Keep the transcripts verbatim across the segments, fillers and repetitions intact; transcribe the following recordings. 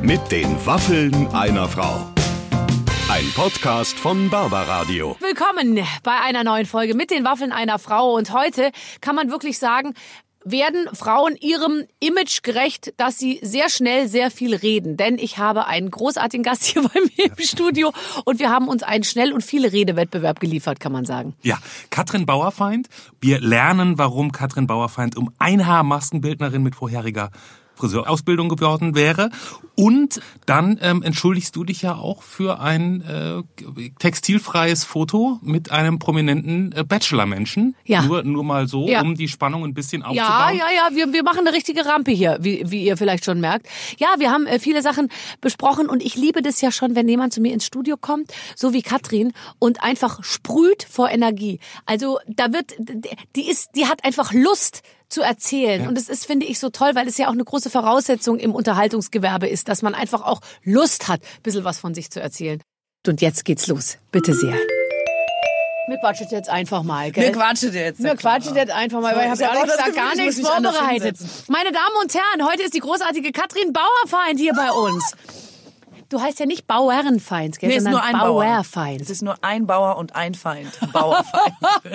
Mit den Waffeln einer Frau. Ein Podcast von Barbaradio. Willkommen bei einer neuen Folge mit den Waffeln einer Frau. Und heute kann man wirklich sagen, werden Frauen ihrem Image gerecht, dass sie sehr schnell sehr viel reden. Denn ich habe einen großartigen Gast hier bei mir im Studio und wir haben uns einen Schnell- und viele Redewettbewerb geliefert, kann man sagen. Ja, Katrin Bauerfeind. Wir lernen, warum Katrin Bauerfeind um ein Haar Maskenbildnerin mit vorheriger Friseurausbildung geworden wäre. Und dann ähm, entschuldigst du dich ja auch für ein äh, textilfreies Foto mit einem prominenten äh, Bachelor-Menschen. Ja. Nur, nur mal so, ja. um die Spannung ein bisschen aufzubauen. Ja, ja, ja, wir, wir machen eine richtige Rampe hier, wie, wie ihr vielleicht schon merkt. Ja, wir haben äh, viele Sachen besprochen und ich liebe das ja schon, wenn jemand zu mir ins Studio kommt, so wie Katrin, und einfach sprüht vor Energie. Also da wird, die ist, die hat einfach Lust zu erzählen. Ja. Und das ist, finde ich, so toll, weil es ja auch eine große Voraussetzung im Unterhaltungsgewerbe ist, dass man einfach auch Lust hat, ein bisschen was von sich zu erzählen. Und jetzt geht's los. Bitte sehr. Wir quatschen jetzt einfach mal, gell? Wir quatschen jetzt. Wir quatschen jetzt einfach mal, weil ich habe ja ehrlich gesagt gar nichts vorbereitet. Meine Damen und Herren, heute ist die großartige Katrin Bauerfeind hier bei uns. Du heißt ja nicht Bauernfeind, gell? Nee, sondern ist nur ein Bauerfeind. Bauer. Es ist nur ein Bauer und ein Feind. Bauerfeind.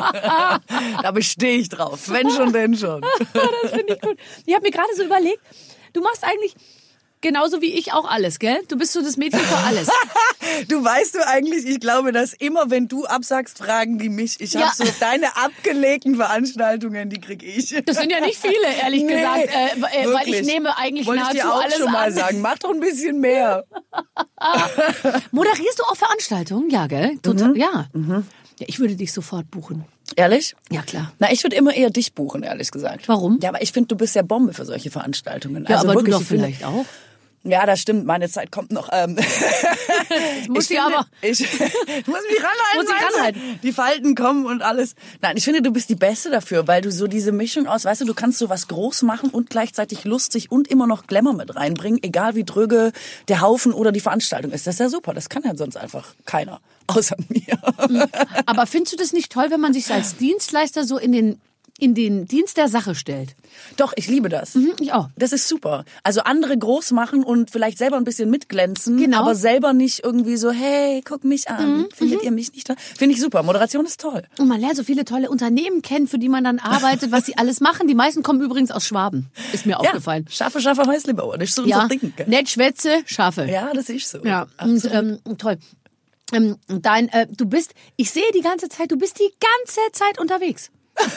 Da bestehe ich drauf. Wenn schon, denn schon. Das finde ich gut. Ich habe mir gerade so überlegt, du machst eigentlich genauso wie ich auch alles, gell? Du bist so das Mädchen für alles. Du weißt du eigentlich, ich glaube, dass immer, wenn du absagst, fragen die mich. Ich Ja. habe so deine abgelegten Veranstaltungen, die krieg ich. Das sind ja nicht viele, ehrlich Nee, gesagt, äh, weil wirklich. ich nehme eigentlich Wollte ich nahezu dir auch alles schon mal an. sagen. Mach doch ein bisschen mehr. Moderierst du auch Veranstaltungen? Ja, gell? Total, mhm. Ja. Mhm. Ja, ich würde dich sofort buchen. Ehrlich? Ja, klar. Na, ich würde immer eher dich buchen, ehrlich gesagt. Warum? Ja, aber ich finde, du bist ja Bombe für solche Veranstaltungen. Ja, also aber wirklich, du doch ich finde- vielleicht auch. Ja, das stimmt. Meine Zeit kommt noch. Ähm, muss ich ich aber- Ich, ich muss mich ranhalten. Muss ich weißt du? ranhalten. Die Falten kommen und alles. Nein, ich finde, du bist die Beste dafür, weil du so diese Mischung aus, weißt du, du kannst so was groß machen und gleichzeitig lustig und immer noch Glamour mit reinbringen, egal wie dröge der Haufen oder die Veranstaltung ist. Das ist ja super. Das kann ja sonst einfach keiner, außer mir. Aber findest du das nicht toll, wenn man sich als Dienstleister so in den in den Dienst der Sache stellt? Doch, ich liebe das. Mhm, ich auch. Das ist super. Also andere groß machen und vielleicht selber ein bisschen mitglänzen, Genau. aber selber nicht irgendwie so, hey, guck mich an. Mhm, Findet ihr mich nicht toll? Finde ich super. Moderation ist toll. Und man lernt so viele tolle Unternehmen kennen, für die man dann arbeitet, was sie alles machen. Die meisten kommen übrigens aus Schwaben. Ist mir aufgefallen. Ja, scharfe, scharfe Häuslebauer. Das ist so Ja, unser Ding. Gell? nett schwätze, schaffe. Ja, das ist so. Ja, und, Absolut. ähm, toll. Ähm, dein, äh, du bist, ich sehe die ganze Zeit, du bist die ganze Zeit unterwegs.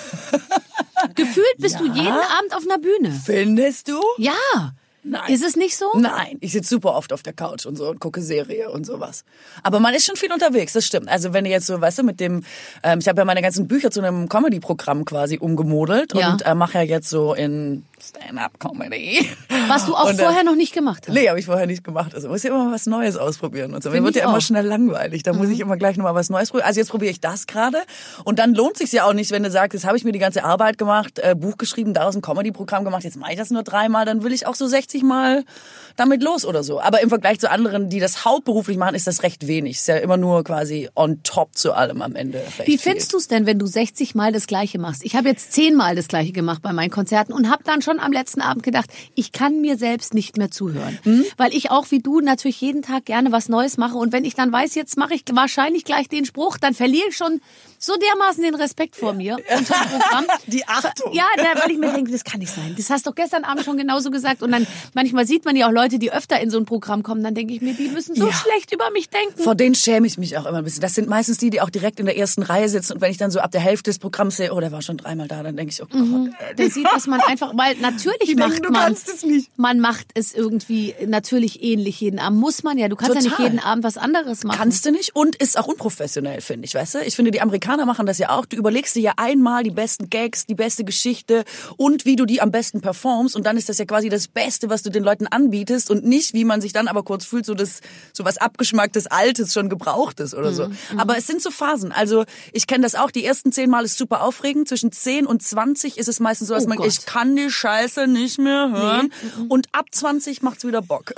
Gefühlt bist Ja? du jeden Abend auf einer Bühne. Findest du? Ja. Nein. Ist es nicht so? Nein, ich sitze super oft auf der Couch und so und gucke Serie und sowas. Aber man ist schon viel unterwegs, das stimmt. Also wenn du jetzt so, weißt du, mit dem, ähm, ich habe ja meine ganzen Bücher zu einem Comedy-Programm quasi umgemodelt Ja. und äh, mache ja jetzt so in Stand-up-Comedy. Was du auch Und, äh, vorher noch nicht gemacht hast. Nee, habe ich vorher nicht gemacht. Also muss ja immer was Neues ausprobieren und so. Mir Find wird ich ja immer auch. schnell langweilig. Da muss ich immer gleich nochmal was Neues probieren. Also jetzt probiere ich das gerade. Und dann lohnt sich's ja auch nicht, wenn du sagst, jetzt habe ich mir die ganze Arbeit gemacht, äh, Buch geschrieben, daraus ein Comedy-Programm gemacht, jetzt mache ich das nur dreimal, dann will ich auch so sechzig Mal damit los oder so. Aber im Vergleich zu anderen, die das hauptberuflich machen, ist das recht wenig. Ist ja immer nur quasi on top zu allem am Ende. Recht Wie viel. findest du es denn, wenn du sechzig Mal das Gleiche machst? Ich habe jetzt zehn Mal das Gleiche gemacht bei meinen Konzerten und habe dann schon am letzten Abend gedacht, ich kann mir selbst nicht mehr zuhören. Hm? Weil ich auch wie du natürlich jeden Tag gerne was Neues mache. Und wenn ich dann weiß, jetzt mache ich wahrscheinlich gleich den Spruch, dann verliere ich schon so dermaßen den Respekt vor mir und zum Programm. Die Achtung. Ja, da, weil ich mir denke, das kann nicht sein. Das hast du doch gestern Abend schon genauso gesagt. Und dann manchmal sieht man ja auch Leute, die öfter in so ein Programm kommen. Dann denke ich mir, die müssen so Ja. schlecht über mich denken. Vor denen schäme ich mich auch immer ein bisschen. Das sind meistens die, die auch direkt in der ersten Reihe sitzen. Und wenn ich dann so ab der Hälfte des Programms sehe, oh, der war schon dreimal da, dann denke ich, oh Gott. Der sieht, dass man einfach, weil natürlich Die macht denken, du man, kannst es nicht. man macht es irgendwie natürlich ähnlich jeden Abend. Muss man ja. Du kannst ja nicht Total. jeden Abend was anderes machen. Kannst du nicht und ist auch unprofessionell, finde ich, weißt du? Ich finde, die Amerikaner machen das ja auch. Du überlegst dir ja einmal die besten Gags, die beste Geschichte und wie du die am besten performst und dann ist das ja quasi das Beste, was du den Leuten anbietest und nicht, wie man sich dann aber kurz fühlt, so das, so was abgeschmacktes, altes, schon gebrauchtes oder so. Mhm. Aber es sind so Phasen. Also, ich kenne das auch. Die ersten zehn Mal ist super aufregend. Zwischen zehn und zwanzig ist es meistens so, dass Oh man, Gott. ich kann die Scheiße nicht mehr hören. Und ab zwanzig macht's wieder Bock.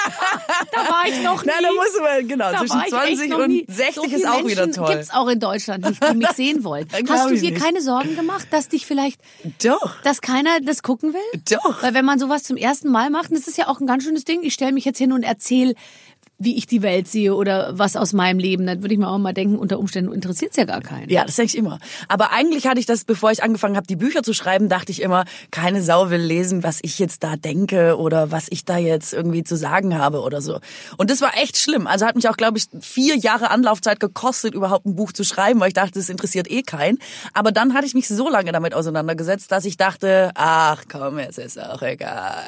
Da war ich noch nie. Nein, da muss man, genau, Da war zwischen ich zwanzig echt noch und nie. sechzig so ist auch wieder toll. Gibt's auch in Deutschland nicht, die mich sehen wollen. Glaub Hast du ich dir nicht. keine Sorgen gemacht, dass dich vielleicht, Doch. dass keiner das gucken will? Doch. Weil wenn man sowas zum ersten Mal normal macht, und das ist ja auch ein ganz schönes Ding, ich stelle mich jetzt hin und erzähle, wie ich die Welt sehe oder was aus meinem Leben, dann würde ich mir auch mal denken, unter Umständen interessiert es ja gar keinen. Ja, das denke ich immer. Aber eigentlich hatte ich das, bevor ich angefangen habe, die Bücher zu schreiben, dachte ich immer, keine Sau will lesen, was ich jetzt da denke oder was ich da jetzt irgendwie zu sagen habe oder so. Und das war echt schlimm. Also hat mich auch, glaube ich, vier Jahre Anlaufzeit gekostet, überhaupt ein Buch zu schreiben, weil ich dachte, das interessiert eh keinen. Aber dann hatte ich mich so lange damit auseinandergesetzt, dass ich dachte, ach komm, jetzt ist auch egal.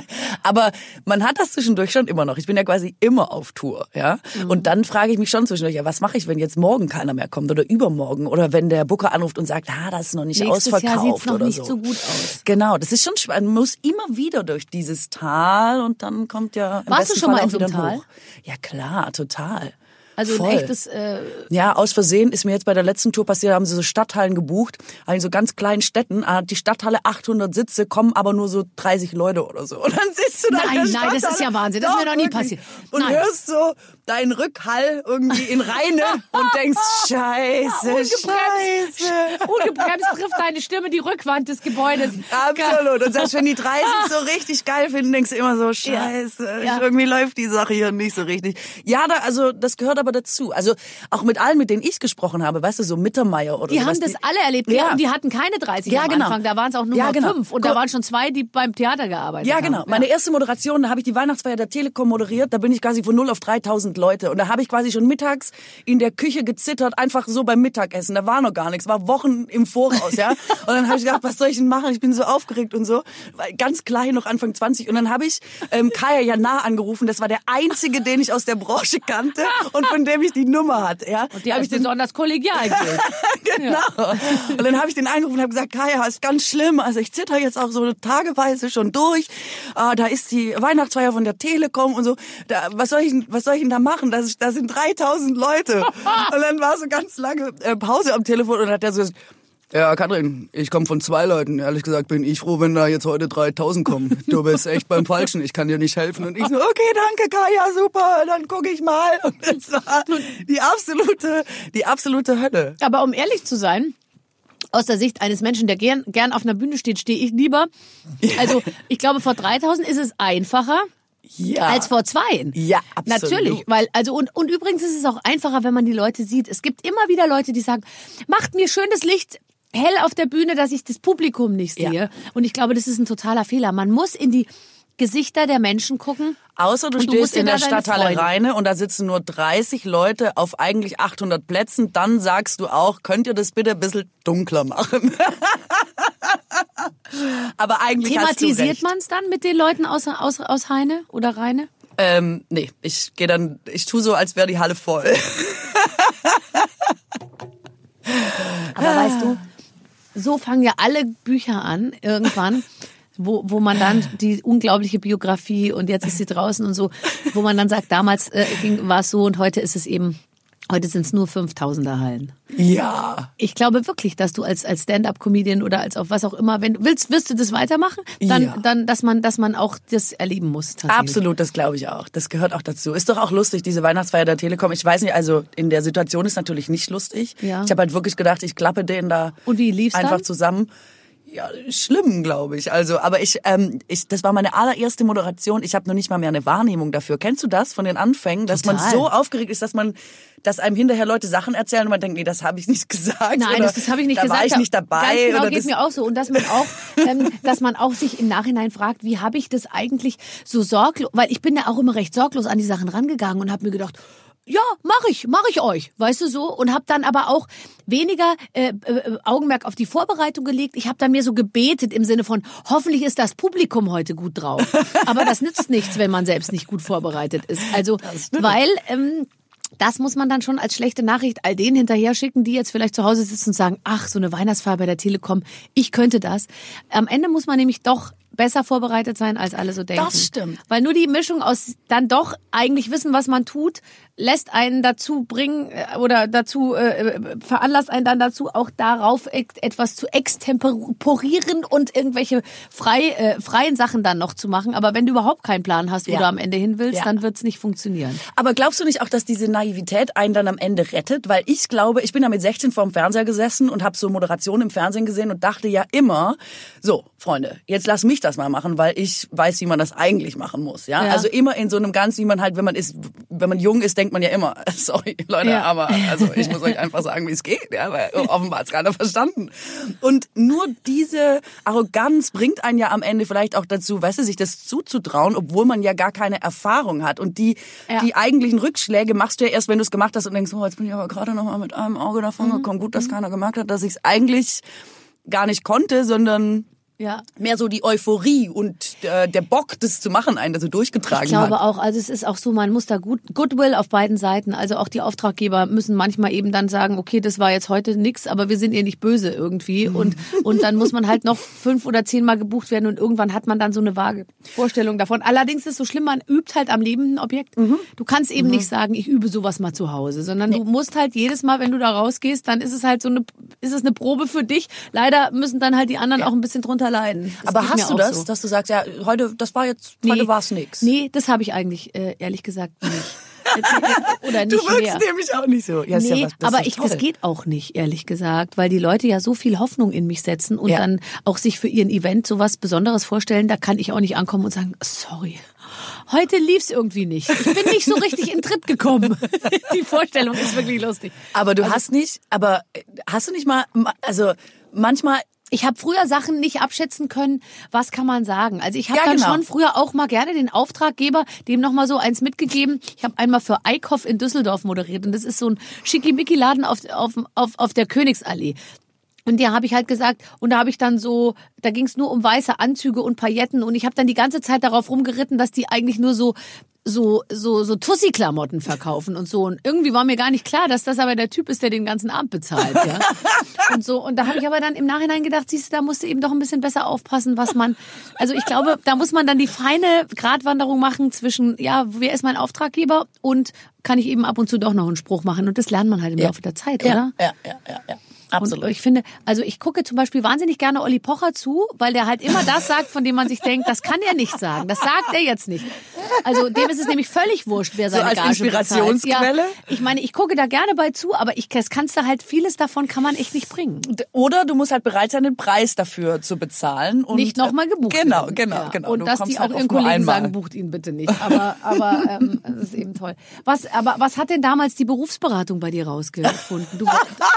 Aber man hat das zwischendurch schon immer noch. Ich bin ja quasi immer auf Tour, ja. Mhm. Und dann frage ich mich schon zwischendurch, ja, was mache ich, wenn jetzt morgen keiner mehr kommt oder übermorgen oder wenn der Booker anruft und sagt, ah, das ist noch nicht Nächstes ausverkauft Jahr sieht's noch oder nicht so. so gut aus. Genau, das ist schon spannend. Man muss immer wieder durch dieses Tal und dann kommt ja im Warst besten du schon Fall mal in auch so wieder einem ein Tal? Hoch. Ja klar, total. Also Voll. ein echtes... Äh, Ja, aus Versehen ist mir jetzt bei der letzten Tour passiert, haben sie so Stadthallen gebucht, in so ganz kleinen Städten, hat die Stadthalle achthundert Sitze, kommen aber nur so dreißig Leute oder so. Und dann sitzt du da Nein, in der nein, das Stadthalle. ist ja Wahnsinn, das ist mir noch nie passiert. Und Nein. hörst so deinen Rückhall irgendwie in Reine und denkst, scheiße, scheiße. Ungebremst trifft deine Stimme die Rückwand des Gebäudes. Absolut. Und selbst wenn die dreißig so richtig geil finden, denkst du immer so, scheiße, Ja. irgendwie läuft die Sache hier nicht so richtig. Ja, da, also das gehört aber dazu. Also auch mit allen, mit denen ich gesprochen habe, weißt du, so Mittermeier oder Die sowas, haben das alle erlebt. Ja. Ja. Und die hatten keine dreißig Ja, am genau. Anfang. Da waren es auch nur Ja, mal genau. fünf. Und da waren schon zwei, die beim Theater gearbeitet Ja, haben. genau. Meine erste Moderation, da habe ich die Weihnachtsfeier der Telekom moderiert. Da bin ich quasi von null auf dreitausend Leute. Und da habe ich quasi schon mittags in der Küche gezittert, einfach so beim Mittagessen. Da war noch gar nichts, war Wochen im Voraus, ja. Und dann habe ich gedacht, was soll ich denn machen? Ich bin so aufgeregt und so. War ganz klein, noch Anfang zwanzig. Und dann habe ich ähm, Kaya Jana angerufen. Das war der einzige, den ich aus der Branche kannte und von dem ich die Nummer hatte, ja. Und die Hab als ich den besonders kollegial gilt. Genau. Und dann habe ich den angerufen und habe gesagt, Kaya, ist ganz schlimm. Also ich zitter jetzt auch so tageweise schon durch. Ah, da ist die Weihnachtsfeier von der Telekom und so. Da, was soll ich, was soll ich denn da machen? Das, da sind dreitausend Leute. Und dann war so ganz lange äh, Pause am Telefon und dann hat er so gesagt, ja, Katrin, ich komme von zwei Leuten. Ehrlich gesagt bin ich froh, wenn da jetzt heute dreitausend kommen. Du bist echt beim Falschen, ich kann dir nicht helfen. Und ich so, okay, danke, Kaya, super, dann gucke ich mal. Und das war die absolute, die absolute Hölle. Aber um ehrlich zu sein, aus der Sicht eines Menschen, der gern, gern auf einer Bühne steht, stehe ich lieber. Also ich glaube, vor dreitausend ist es einfacher. Ja. Als vor zweien. Ja, absolut. Natürlich, weil, also, und, und übrigens ist es auch einfacher, wenn man die Leute sieht. Es gibt immer wieder Leute, die sagen, macht mir schönes Licht hell auf der Bühne, dass ich das Publikum nicht sehe. Ja. Und ich glaube, das ist ein totaler Fehler. Man muss in die Gesichter der Menschen gucken. Außer du Und du stehst musst dir in da der deine Stadthalle Freunde- Rheine und da sitzen nur dreißig Leute auf eigentlich achthundert Plätzen, dann sagst du auch, könnt ihr das bitte ein bisschen dunkler machen? Aber eigentlich hast du Thematisiert recht. man es dann mit den Leuten aus, aus, aus Heine oder Rheine? Ähm, nee, ich gehe dann, ich tue so, als wäre die Halle voll. Aber weißt du, so fangen ja alle Bücher an, irgendwann, wo, wo man dann die unglaubliche Biografie und jetzt ist sie draußen und so, wo man dann sagt, damals äh, ging, war es so und heute ist es eben, heute sind es nur fünftausender Hallen. Ja. Ich glaube wirklich, dass du als, als Stand-up-Comedian oder als auf was auch immer, wenn du willst, wirst du das weitermachen, dann, Ja. dann, dass man, dass man auch das erleben muss. tatsächlich. Absolut, das glaube ich auch. Das gehört auch dazu. Ist doch auch lustig, diese Weihnachtsfeier der Telekom. Ich weiß nicht, also in der Situation ist natürlich nicht lustig. Ja. Ich habe halt wirklich gedacht, ich klappe den da Und wie lief's einfach dann? zusammen. Ja, schlimm, glaube ich. Also, aber ich, ähm, ich, das war meine allererste Moderation. Ich habe noch nicht mal mehr eine Wahrnehmung dafür. Kennst du das von den Anfängen, dass Total. man so aufgeregt ist, dass man, dass einem hinterher Leute Sachen erzählen und man denkt, nee, das habe ich nicht gesagt. Nein, oder das, das habe ich nicht da gesagt. war ich nicht dabei. Ganz genau, oder geht das, mir auch so. Und dass man auch, ähm, dass man auch sich im Nachhinein fragt, wie habe ich das eigentlich so sorglos, weil ich bin ja auch immer recht sorglos an die Sachen rangegangen und habe mir gedacht, ja, mach ich, mach ich euch, weißt du so, und habe dann aber auch weniger äh, äh, Augenmerk auf die Vorbereitung gelegt. Ich habe dann mir so gebetet im Sinne von, hoffentlich ist das Publikum heute gut drauf. Aber das nützt nichts, wenn man selbst nicht gut vorbereitet ist. Also, weil ähm, das muss man dann schon als schlechte Nachricht all denen hinterher schicken, die jetzt vielleicht zu Hause sitzen und sagen, ach, so eine Weihnachtsfeier bei der Telekom, ich könnte das. Am Ende muss man nämlich doch besser vorbereitet sein, als alle so denken. Das stimmt. Weil nur die Mischung aus dann doch eigentlich wissen, was man tut, lässt einen dazu bringen äh, oder dazu äh, veranlasst einen dann dazu, auch darauf ex- etwas zu extemporieren und irgendwelche frei, äh, freien Sachen dann noch zu machen. Aber wenn du überhaupt keinen Plan hast, wo Ja. du am Ende hin willst, Ja. dann wird's nicht funktionieren. Aber glaubst du nicht auch, dass diese Naivität einen dann am Ende rettet? Weil ich glaube, ich bin ja mit sechzehn vorm Fernseher gesessen und habe so Moderation im Fernsehen gesehen und dachte ja immer, so, Freunde, jetzt lass mich das das mal machen, weil ich weiß, wie man das eigentlich machen muss. Ja, Ja. also immer in so einem ganz, wie man halt, wenn man ist, wenn man jung ist, denkt man ja immer, sorry Leute, Ja. aber also ich muss euch einfach sagen, wie es geht. Ja, weil offenbar hat's keiner verstanden. Und nur diese Arroganz bringt einen ja am Ende vielleicht auch dazu, weißt du, sich das zuzutrauen, obwohl man ja gar keine Erfahrung hat. Und die, Ja. die eigentlichen Rückschläge machst du ja erst, wenn du es gemacht hast und denkst, oh, jetzt bin ich aber gerade noch mal mit einem Auge davon gekommen. Gut, dass keiner gemerkt hat, dass ich es eigentlich gar nicht konnte, sondern Ja. mehr so die Euphorie und äh, der Bock, das zu machen, einen, der so durchgetragen Ich glaube hat. auch, also es ist auch so, man muss da gut, Goodwill auf beiden Seiten, also auch die Auftraggeber müssen manchmal eben dann sagen, okay, das war jetzt heute nix, aber wir sind ihr nicht böse irgendwie und und dann muss man halt noch fünf oder zehnmal gebucht werden und irgendwann hat man dann so eine vage Vorstellung davon. Allerdings ist es so schlimm, man übt halt am lebenden Objekt. Du kannst eben nicht sagen, ich übe sowas mal zu Hause, sondern du musst halt jedes Mal, wenn du da rausgehst, dann ist es halt so eine, ist es eine Probe für dich. Leider müssen dann halt die anderen auch ein bisschen drunter leiden. Das Aber geht mir hast du auch das, so. dass du sagst, ja, heute, das war jetzt, heute war's nix. Nee, das habe ich eigentlich äh, ehrlich gesagt nicht. Oder Du nicht wirkst mehr. nämlich auch nicht so. Ja, ist Nee, ja was, das aber ist ich, toll. das geht auch nicht, ehrlich gesagt, weil die Leute ja so viel Hoffnung in mich setzen und Ja. dann auch sich für ihren Event sowas Besonderes vorstellen, da kann ich auch nicht ankommen und sagen, sorry, heute lief's irgendwie nicht. Ich bin nicht so richtig in Tritt gekommen. Die Vorstellung ist wirklich lustig. Aber du hast nicht, aber äh, hast du nicht mal, also manchmal, Ich habe früher Sachen nicht abschätzen können, was kann man sagen. Also ich habe Ja, dann genau. schon früher auch mal gerne den Auftraggeber, dem noch mal so eins mitgegeben. Ich habe einmal für Eickhoff in Düsseldorf moderiert und das ist so ein Schickimicki-Laden auf, auf, auf, auf der Königsallee. Und da habe ich halt gesagt, und da habe ich dann so, da ging es nur um weiße Anzüge und Pailletten und ich habe dann die ganze Zeit darauf rumgeritten, dass die eigentlich nur so so so so Tussi-Klamotten verkaufen und so. Und irgendwie war mir gar nicht klar, dass das aber der Typ ist, der den ganzen Abend bezahlt. Ja? Und so. Und da habe ich aber dann im Nachhinein gedacht, siehst du, da musst du eben doch ein bisschen besser aufpassen, was man. Also ich glaube, da muss man dann die feine Gratwanderung machen zwischen, ja, wer ist mein Auftraggeber und kann ich eben ab und zu doch noch einen Spruch machen. Und das lernt man halt im Ja. Laufe der Zeit, ja, oder? ja, ja, ja, ja. Absolut. Und ich finde, also ich gucke zum Beispiel wahnsinnig gerne Olli Pocher zu, weil der halt immer das sagt, von dem man sich denkt, das kann er nicht sagen. Das sagt er jetzt nicht. Also dem ist es nämlich völlig wurscht, wer seine als Gage Inspirationsquelle? bezahlt. Ja, ich meine, ich gucke da gerne bei zu, aber ich das kannst du halt, vieles davon kann man echt nicht bringen. Oder du musst halt bereit sein, den Preis dafür zu bezahlen. Und, Nicht nochmal gebucht Genau, werden. genau, Ja. genau. Und Du dass kommst die auch halt ihren oft nur Kollegen einmal. sagen, bucht ihn bitte nicht. Aber, aber ähm, das ist eben toll. Was, aber was hat denn damals die Berufsberatung bei dir rausgefunden? Du,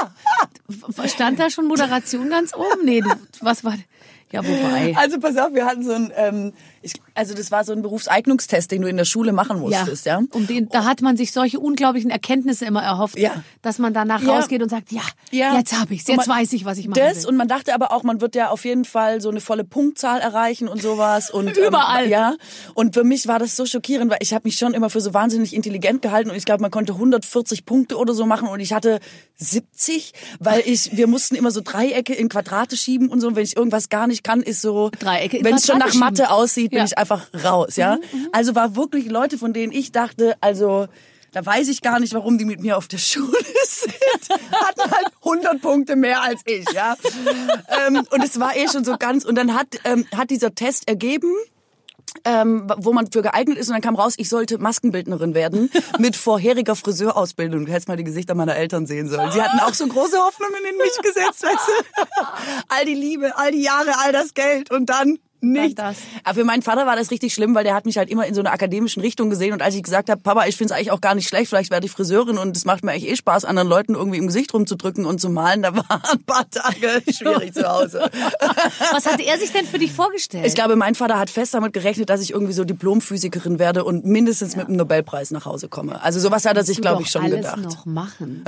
stand da schon Moderation ganz oben? Nee, du, was war... Ja, wobei... Also pass auf, wir hatten so ein, ähm, ich, also das war so ein Berufseignungstest, den du in der Schule machen musstest, ja. Um den, da hat man sich solche unglaublichen Erkenntnisse immer erhofft, Ja. dass man danach Ja. rausgeht und sagt, ja, Ja. jetzt habe ich's, Und jetzt man- weiß ich, was ich machen Das will. und man dachte aber auch, man wird ja auf jeden Fall so eine volle Punktzahl erreichen und sowas und Überall. Ähm, ja. Und für mich war das so schockierend, weil ich habe mich schon immer für so wahnsinnig intelligent gehalten und ich glaube, man konnte hundertvierzig Punkte oder so machen und ich hatte siebzig, weil ich wir mussten immer so Dreiecke in Quadrate schieben und so. Und wenn ich irgendwas gar nicht kann, ist so Dreiecke in wenn es schon nach Quadrate Mathe schieben. aussieht, bin Ja. ich einfach raus, ja. Also war wirklich Leute, von denen ich dachte, also da weiß ich gar nicht, warum die mit mir auf der Schule sind. Hatten halt hundert Punkte mehr als ich, ja. ähm, und es war eh schon so ganz. Und dann hat ähm, hat dieser Test ergeben, ähm, wo man für geeignet ist. Und dann kam raus, ich sollte Maskenbildnerin werden mit vorheriger Friseurausbildung. Du hättest mal die Gesichter meiner Eltern sehen sollen. Sie hatten auch so große Hoffnungen in mich gesetzt, weißt du. All die Liebe, all die Jahre, all das Geld und dann nicht. das. Aber für meinen Vater war das richtig schlimm, weil der hat mich halt immer in so einer akademischen Richtung gesehen. Und als ich gesagt habe, Papa, ich finde es eigentlich auch gar nicht schlecht, vielleicht werde ich Friseurin und es macht mir eigentlich eh Spaß, anderen Leuten irgendwie im Gesicht rumzudrücken und zu malen, da waren ein paar Tage schwierig zu Hause. Was hatte er sich denn für dich vorgestellt? Ich glaube, mein Vater hat fest damit gerechnet, dass ich irgendwie so Diplomphysikerin werde und mindestens mit einem Nobelpreis nach Hause komme. Also sowas hat er sich, Du glaube doch ich, schon alles gedacht. noch machen.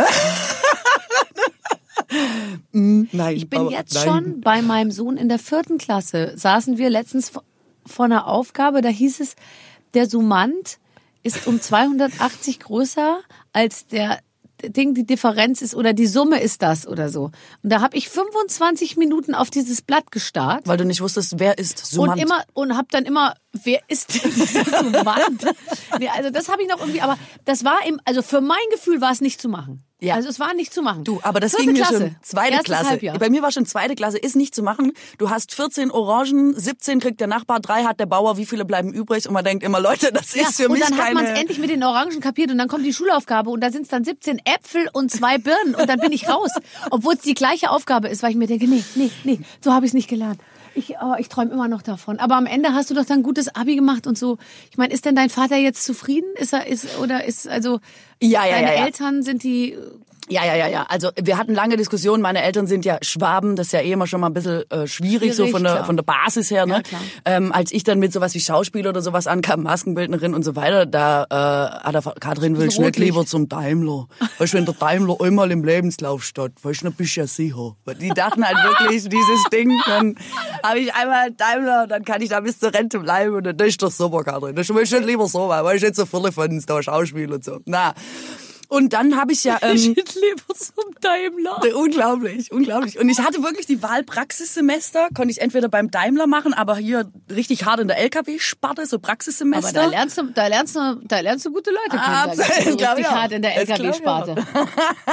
Nein, Ich bin jetzt schon bei meinem Sohn in der vierten Klasse. Saßen wir letztens vor vor einer Aufgabe, da hieß es, der Summand ist um zweihundertachtzig größer als der Ding, die Differenz ist oder die Summe ist das oder so. Und da habe ich fünfundzwanzig Minuten auf dieses Blatt gestarrt. Weil du nicht wusstest, wer ist Summand. Und immer und hab dann immer, wer ist denn dieser Summand? Nee, also das habe ich noch irgendwie, aber das war im, also für mein Gefühl war es nicht zu machen. Ja. Also es war nicht zu machen. Du, aber das Vierte ging mir Klasse. schon. Zweite Erstes Klasse. Halbjahr. Bei mir war schon zweite Klasse, ist nicht zu machen. Du hast vierzehn Orangen, siebzehn kriegt der Nachbar, drei hat der Bauer, wie viele bleiben übrig? Und man denkt immer, Leute, das ist für und mich dann hat keine... man es endlich mit den Orangen kapiert und dann kommt die Schulaufgabe und da sind es dann siebzehn Äpfel und zwei Birnen und dann bin ich raus. Obwohl es die gleiche Aufgabe ist, weil ich mir denke, nee, nee, nee, so habe ich es nicht gelernt. Ich, oh, ich träume immer noch davon. Aber am Ende hast du doch dann ein gutes Abi gemacht und so. Ich meine, ist denn dein Vater jetzt zufrieden? Ist er, ist, oder ist, also, Ja, ja, deine ja, ja. Eltern, sind die... Ja, ja, ja, ja. Also wir hatten lange Diskussionen. Meine Eltern sind ja Schwaben. Das ist ja eh immer schon mal ein bisschen äh, schwierig, Schwierig, so von der klar. von der Basis her. Ne? Ja, klar. Ähm, als ich dann mit sowas wie Schauspiel oder sowas ankam, Maskenbildnerin und so weiter, da äh, hat er, Katrin, willst du nicht Rotlicht. lieber zum Daimler? Weißt du, wenn der Daimler einmal im Lebenslauf steht, weißt du, dann bist du ja sicher. Weil die dachten halt wirklich, dieses Ding, dann habe ich einmal Daimler, dann kann ich da bis zur Rente bleiben und dann das ist doch super, Katrin. Das willst du nicht lieber so, weil weißt du, nicht so viele von uns da Schauspiel und so. Na. Und dann habe ich ja... Ähm, Shit, lieber zum Daimler. Unglaublich, unglaublich. Und ich hatte wirklich die Wahl Praxissemester, konnte ich entweder beim Daimler machen, aber hier richtig hart in der L K W-Sparte, so Praxissemester. Aber da lernst du, da lernst du, da lernst du gute Leute kennen. Ah, da gibt's so das glaub ich richtig auch. hart in der Das glaub ich L K W-Sparte.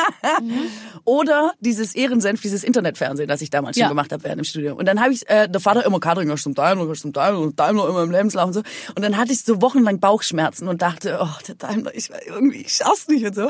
Oder dieses Ehrensenf, dieses Internetfernsehen, das ich damals Ja. schon gemacht habe während dem Studium. Und dann habe ich, äh, der Vater immer, Katrin, gehst zum Daimler, gehst zum Daimler, und Daimler immer im Lebenslauf und so. Und dann hatte ich so wochenlang Bauchschmerzen und dachte, oh, der Daimler, ich irgendwie, ich schaff's nicht und so.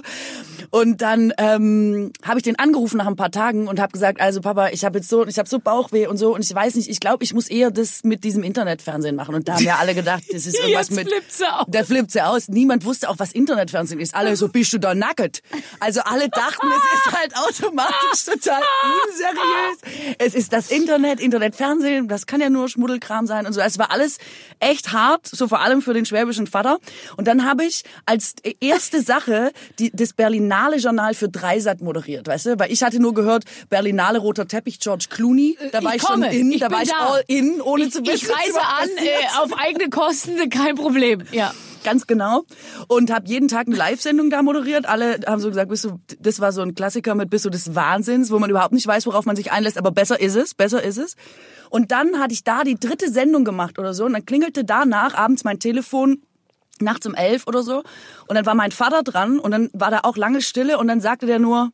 Und dann ähm, habe ich den angerufen nach ein paar Tagen und habe gesagt, also Papa, ich habe jetzt so, ich habe so Bauchweh und so und ich weiß nicht, ich glaube, ich muss eher das mit diesem Internetfernsehen machen. Und da haben ja alle gedacht, das ist irgendwas Jetzt mit... flippt sie aus. Da flippt sie aus. Niemand wusste auch, was Internetfernsehen ist. Alle so, bist du da nackt? Also alle dachten, es ist halt automatisch total unseriös. Es ist das Internet, Internetfernsehen, das kann ja nur Schmuddelkram sein und so. Es war alles echt hart, so vor allem für den schwäbischen Vater. Und dann habe ich als erste Sache die, das Berlinale Journal für Dreisat moderiert, weißt du? Weil ich hatte nur gehört, Berlinale, roter Teppich, George Clooney. Da war Ich ich, schon komme. in, Ich da bin war ich da. all in, ohne Ich, zu wissen, ich reise was an passiert. äh, auf eigene Kosten, kein Problem. Ja. Ganz genau. Und habe jeden Tag eine Live-Sendung da moderiert. Alle haben so gesagt, bist du, das war so ein Klassiker mit bist du des Wahnsinns, wo man überhaupt nicht weiß, worauf man sich einlässt, aber besser ist es, besser ist es. Und dann hatte ich da die dritte Sendung gemacht oder so und dann klingelte danach abends mein Telefon nachts um elf oder so und dann war mein Vater dran und dann war da auch lange Stille und dann sagte der nur,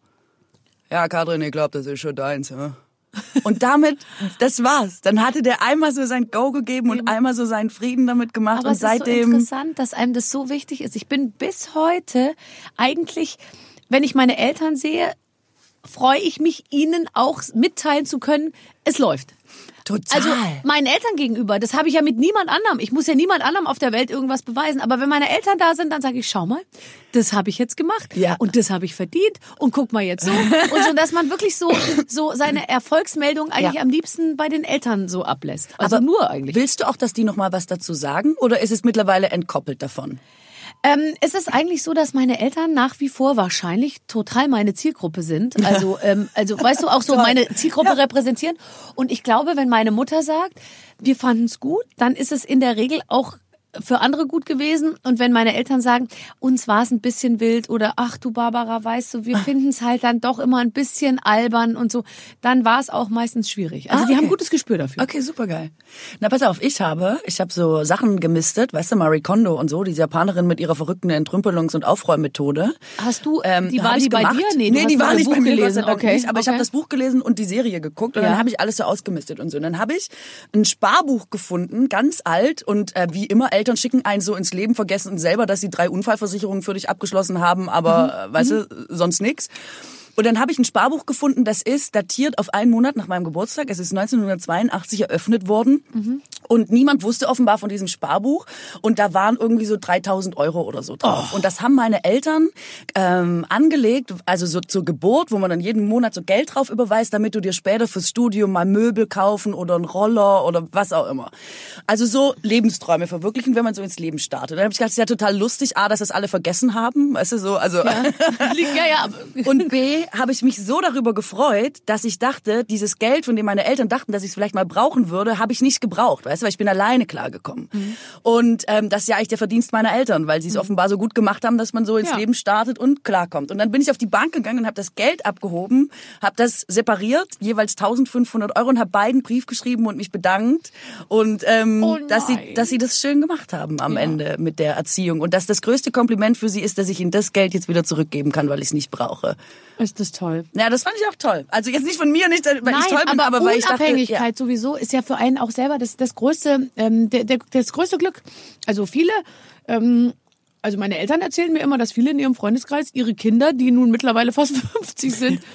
ja, Katrin, ich glaube, das ist schon deins, ja. Und damit, das war's. Dann hatte der einmal so sein Go gegeben und einmal so seinen Frieden damit gemacht. Aber und es ist so seitdem interessant, dass einem das so wichtig ist. Ich bin bis heute eigentlich, wenn ich meine Eltern sehe, freue ich mich, ihnen auch mitteilen zu können, es läuft. total. Also meinen Eltern gegenüber, das habe ich ja mit niemand anderem. Ich muss ja niemand anderem auf der Welt irgendwas beweisen. Aber wenn meine Eltern da sind, dann sage ich, schau mal, das habe ich jetzt gemacht Ja. und das habe ich verdient und guck mal jetzt so. Und so, dass man wirklich so, so seine Erfolgsmeldung eigentlich Ja. am liebsten bei den Eltern so ablässt. Also Aber nur eigentlich. Willst du auch, dass die noch mal was dazu sagen oder ist es mittlerweile entkoppelt davon? Ähm, es ist eigentlich so, dass meine Eltern nach wie vor wahrscheinlich total meine Zielgruppe sind. Also, ähm, also weißt du, auch so meine Zielgruppe repräsentieren. Und ich glaube, wenn meine Mutter sagt, wir fanden es gut, dann ist es in der Regel auch für andere gut gewesen. Und wenn meine Eltern sagen, uns war es ein bisschen wild oder ach du Barbara, weißt du, wir finden es halt dann doch immer ein bisschen albern und so, dann war es auch meistens schwierig. Also Ah, die okay. haben gutes Gespür dafür. Okay, super geil. Na, pass auf, ich habe, ich habe so Sachen gemistet, weißt du, Marie Kondo und so, diese Japanerin mit ihrer verrückten Entrümpelungs- und Aufräummethode. Hast du, Ähm, die hab war ich die bei gemacht. dir? Nee, du hast die nur war ein nicht Buch bei mir, Gott sei gelesen. Dank Okay. nicht. Aber ich habe okay. das Buch gelesen und die Serie geguckt und Ja. dann habe ich alles so ausgemistet und so. Und dann habe ich ein Sparbuch gefunden, ganz alt und äh, wie immer, Eltern schicken einen so ins Leben, vergessen selber, dass sie drei Unfallversicherungen für dich abgeschlossen haben, aber äh, weißt du, sonst nix. Und dann habe ich ein Sparbuch gefunden, das ist datiert auf einen Monat nach meinem Geburtstag. Es ist neunzehnhundertzweiundachtzig eröffnet worden. Mhm. Und niemand wusste offenbar von diesem Sparbuch. Und da waren irgendwie so dreitausend Euro oder so drauf. Oh. Und das haben meine Eltern ähm, angelegt, also so zur Geburt, wo man dann jeden Monat so Geld drauf überweist, damit du dir später fürs Studium mal Möbel kaufen oder einen Roller oder was auch immer. Also so Lebensträume verwirklichen, wenn man so ins Leben startet. Dann habe ich gedacht, das ist ja total lustig, A, dass das alle vergessen haben. Weißt du, so, also... Ja, ja, ja. Und B, habe ich mich so darüber gefreut, dass ich dachte, dieses Geld, von dem meine Eltern dachten, dass ich es vielleicht mal brauchen würde, habe ich nicht gebraucht, weißt du, weil ich bin alleine klargekommen. Mhm. Und ähm, das ist ja eigentlich der Verdienst meiner Eltern, weil sie es mhm. offenbar so gut gemacht haben, dass man so ins ja. Leben startet und klarkommt. Und dann bin ich auf die Bank gegangen und habe das Geld abgehoben, habe das separiert, jeweils eintausendfünfhundert Euro und habe beiden Brief geschrieben und mich bedankt und ähm, oh dass sie, dass sie das schön gemacht haben am ja. Ende mit der Erziehung und dass das größte Kompliment für sie ist, dass ich ihnen das Geld jetzt wieder zurückgeben kann, weil ich es nicht brauche. Ist das toll. Ja, das fand ich auch toll. Also jetzt nicht von mir, nicht weil Nein, ich toll bin, aber, aber weil ich dachte, Unabhängigkeit ja. sowieso ist ja für einen auch selber das, das größte, ähm, der, der, das größte Glück. Also viele, ähm, also meine Eltern erzählen mir immer, dass viele in ihrem Freundeskreis ihre Kinder, die nun mittlerweile fast fünfzig sind,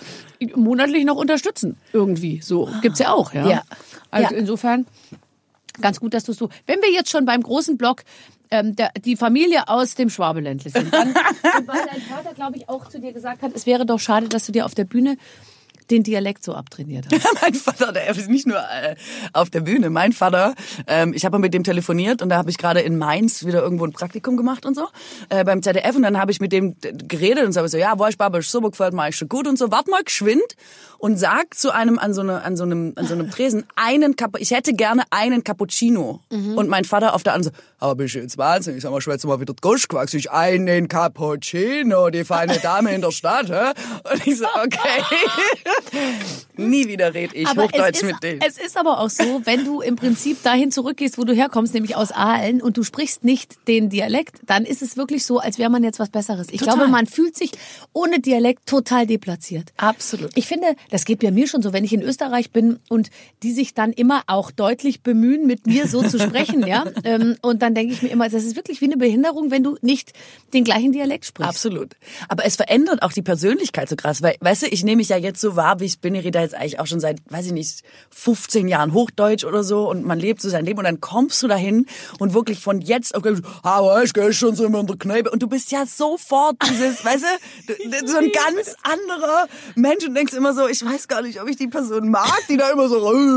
monatlich noch unterstützen. Irgendwie. So gibt's ja auch, ja. Ja. Also Ja. insofern ganz gut, dass du es so. Wenn wir jetzt schon beim großen Block ähm, der, die Familie aus dem Schwabeländle sind, dann, und weil dein Vater, glaube ich, auch zu dir gesagt hat, es wäre doch schade, dass du dir auf der Bühne den Dialekt so abtrainiert hast. Mein Vater, der ist nicht nur äh, auf der Bühne. Mein Vater, ähm, ich habe mal mit dem telefoniert und da habe ich gerade in Mainz wieder irgendwo ein Praktikum gemacht und so äh, beim Z D F und dann habe ich mit dem geredet und so, so ja, wo ich Baba, so gefällt mir schon gut und so. Wart mal geschwind und sag zu einem an so eine, an so einem an so einem Tresen einen Cap ich hätte gerne einen Cappuccino mhm. und mein Vater auf der anderen so, aber bist du jetzt wahnsinnig? Sag mal, schwätze mal wieder Gusch quackst ich einen Cappuccino, die feine Dame in der Stadt, hä? Und ich so, okay. Nie wieder red ich aber Hochdeutsch es ist, mit denen. Es ist aber auch so, wenn du im Prinzip dahin zurückgehst, wo du herkommst, nämlich aus Aalen, und du sprichst nicht den Dialekt, dann ist es wirklich so, als wäre man jetzt was Besseres. Ich Total. glaube, man fühlt sich ohne Dialekt total deplatziert. Absolut. Ich finde, das geht bei mir schon so, wenn ich in Österreich bin und die sich dann immer auch deutlich bemühen, mit mir so zu sprechen, ja. Und dann denke ich mir immer, das ist wirklich wie eine Behinderung, wenn du nicht den gleichen Dialekt sprichst. Absolut. Aber es verändert auch die Persönlichkeit so krass, weil, weißt du, ich nehme mich ja jetzt so wahr, wie ich bin. Ich rede jetzt eigentlich auch schon seit, weiß ich nicht, fünfzehn Jahren Hochdeutsch oder so und man lebt so sein Leben und dann kommst du dahin und wirklich von jetzt auf, aber ich gehe schon so immer in der Kneipe und du bist ja sofort dieses, weißt du, so ein ganz anderer Mensch und denkst immer so, ich weiß gar nicht, ob ich die Person mag, die da immer so.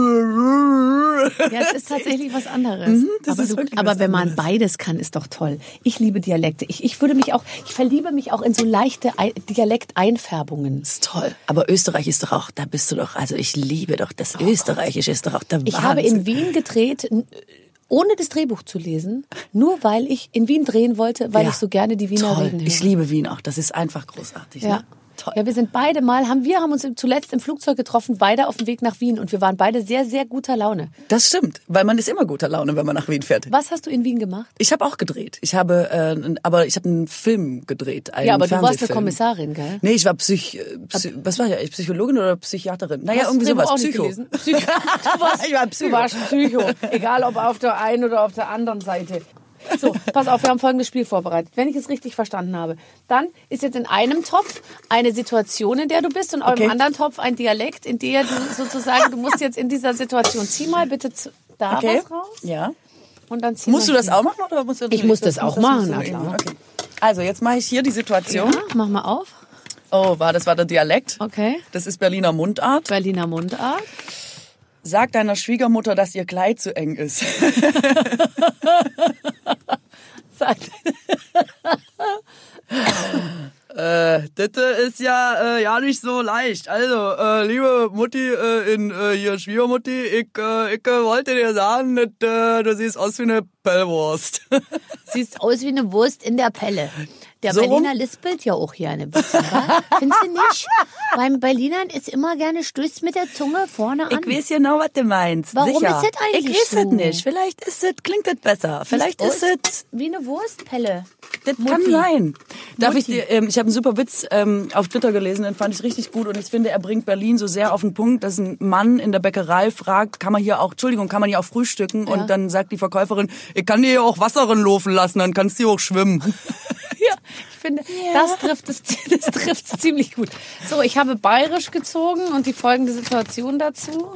Ja, es ist tatsächlich was anderes. Mhm, das aber ist du, wirklich aber was wenn man anderes. beides kann, ist doch toll. Ich liebe Dialekte. Ich, ich würde mich auch, ich verliebe mich auch in so leichte Ei- Dialekteinfärbungen. Das ist toll. Aber Österreich ist doch auch, da bist du doch, also ich liebe doch, das Österreichische ist doch auch der Wahnsinn. Ich habe in Wien gedreht, n- ohne das Drehbuch zu lesen, nur weil ich in Wien drehen wollte, weil Ja, ich so gerne die Wiener toll. reden höre. Ich liebe Wien auch, das ist einfach großartig. Ja. Ne? Toll. Ja, wir sind beide mal, haben wir haben uns zuletzt im Flugzeug getroffen, beide auf dem Weg nach Wien und wir waren beide sehr, sehr guter Laune. Das stimmt, weil man ist immer guter Laune, wenn man nach Wien fährt. Was hast du in Wien gemacht? Ich habe auch gedreht. Ich habe, äh, aber ich habe einen Film gedreht, einen Ja, aber du warst eine Fernsehfilm. Kommissarin, gell? Nee, ich war Psych, Psy was war ich? Psychologin oder Psychiaterin? Naja, Hast irgendwie du das sowas. Drehbuch auch nicht Psycho. gelesen? Psycho. Du warst, Ich war Psycho. Du warst Psycho. Egal ob auf der einen oder auf der anderen Seite. So, pass auf, wir haben folgendes Spiel vorbereitet. Wenn ich es richtig verstanden habe, dann ist jetzt in einem Topf eine Situation, in der du bist und Okay. im anderen Topf ein Dialekt, in der du sozusagen, du musst jetzt in dieser Situation, zieh mal bitte zu, da Okay. was raus Ja. und dann zieh Musst du mal das hier. auch machen oder musst du Ich muss das auch machen, na musst du klar. irgendwie- Okay. Also jetzt mache ich hier die Situation. Ja, mach mal auf. Oh, war das war der Dialekt. Okay. Das ist Berliner Mundart. Berliner Mundart. Sag deiner Schwiegermutter, dass ihr Kleid zu eng ist. Sag- Äh, das ist ja äh, ja nicht so leicht. Also, äh, liebe Mutti, äh, in äh, hier Schwiegermutti, ich, äh, ich äh, wollte dir sagen, dass, äh, du siehst aus wie eine Pellwurst. Siehst aus wie eine Wurst in der Pelle. Der So rum? Berliner lispelt ja auch hier ein bisschen, wa? Findest du nicht? Beim Berlinern ist immer gerne stößt mit der Zunge vorne an. Ich weiß genau, was du meinst. Warum Sicher. ist das eigentlich Ich weiß so? es nicht. Vielleicht ist es, klingt es besser. Vielleicht Siehst ist aus es... wie eine Wurstpelle. Das Mutti. kann sein. Darf ich Mutti. dir, ähm, ich habe einen super Witz ähm, auf Twitter gelesen, den fand ich richtig gut und ich finde, er bringt Berlin so sehr auf den Punkt, dass ein Mann in der Bäckerei fragt, kann man hier auch, Entschuldigung, kann man hier auch frühstücken? Ja. Und dann sagt die Verkäuferin, ich kann dir hier auch Wasser laufen lassen, dann kannst du hier auch schwimmen. Ja, ich finde, das trifft es, das trifft es ziemlich gut. So, ich habe bayerisch gezogen und die folgende Situation dazu.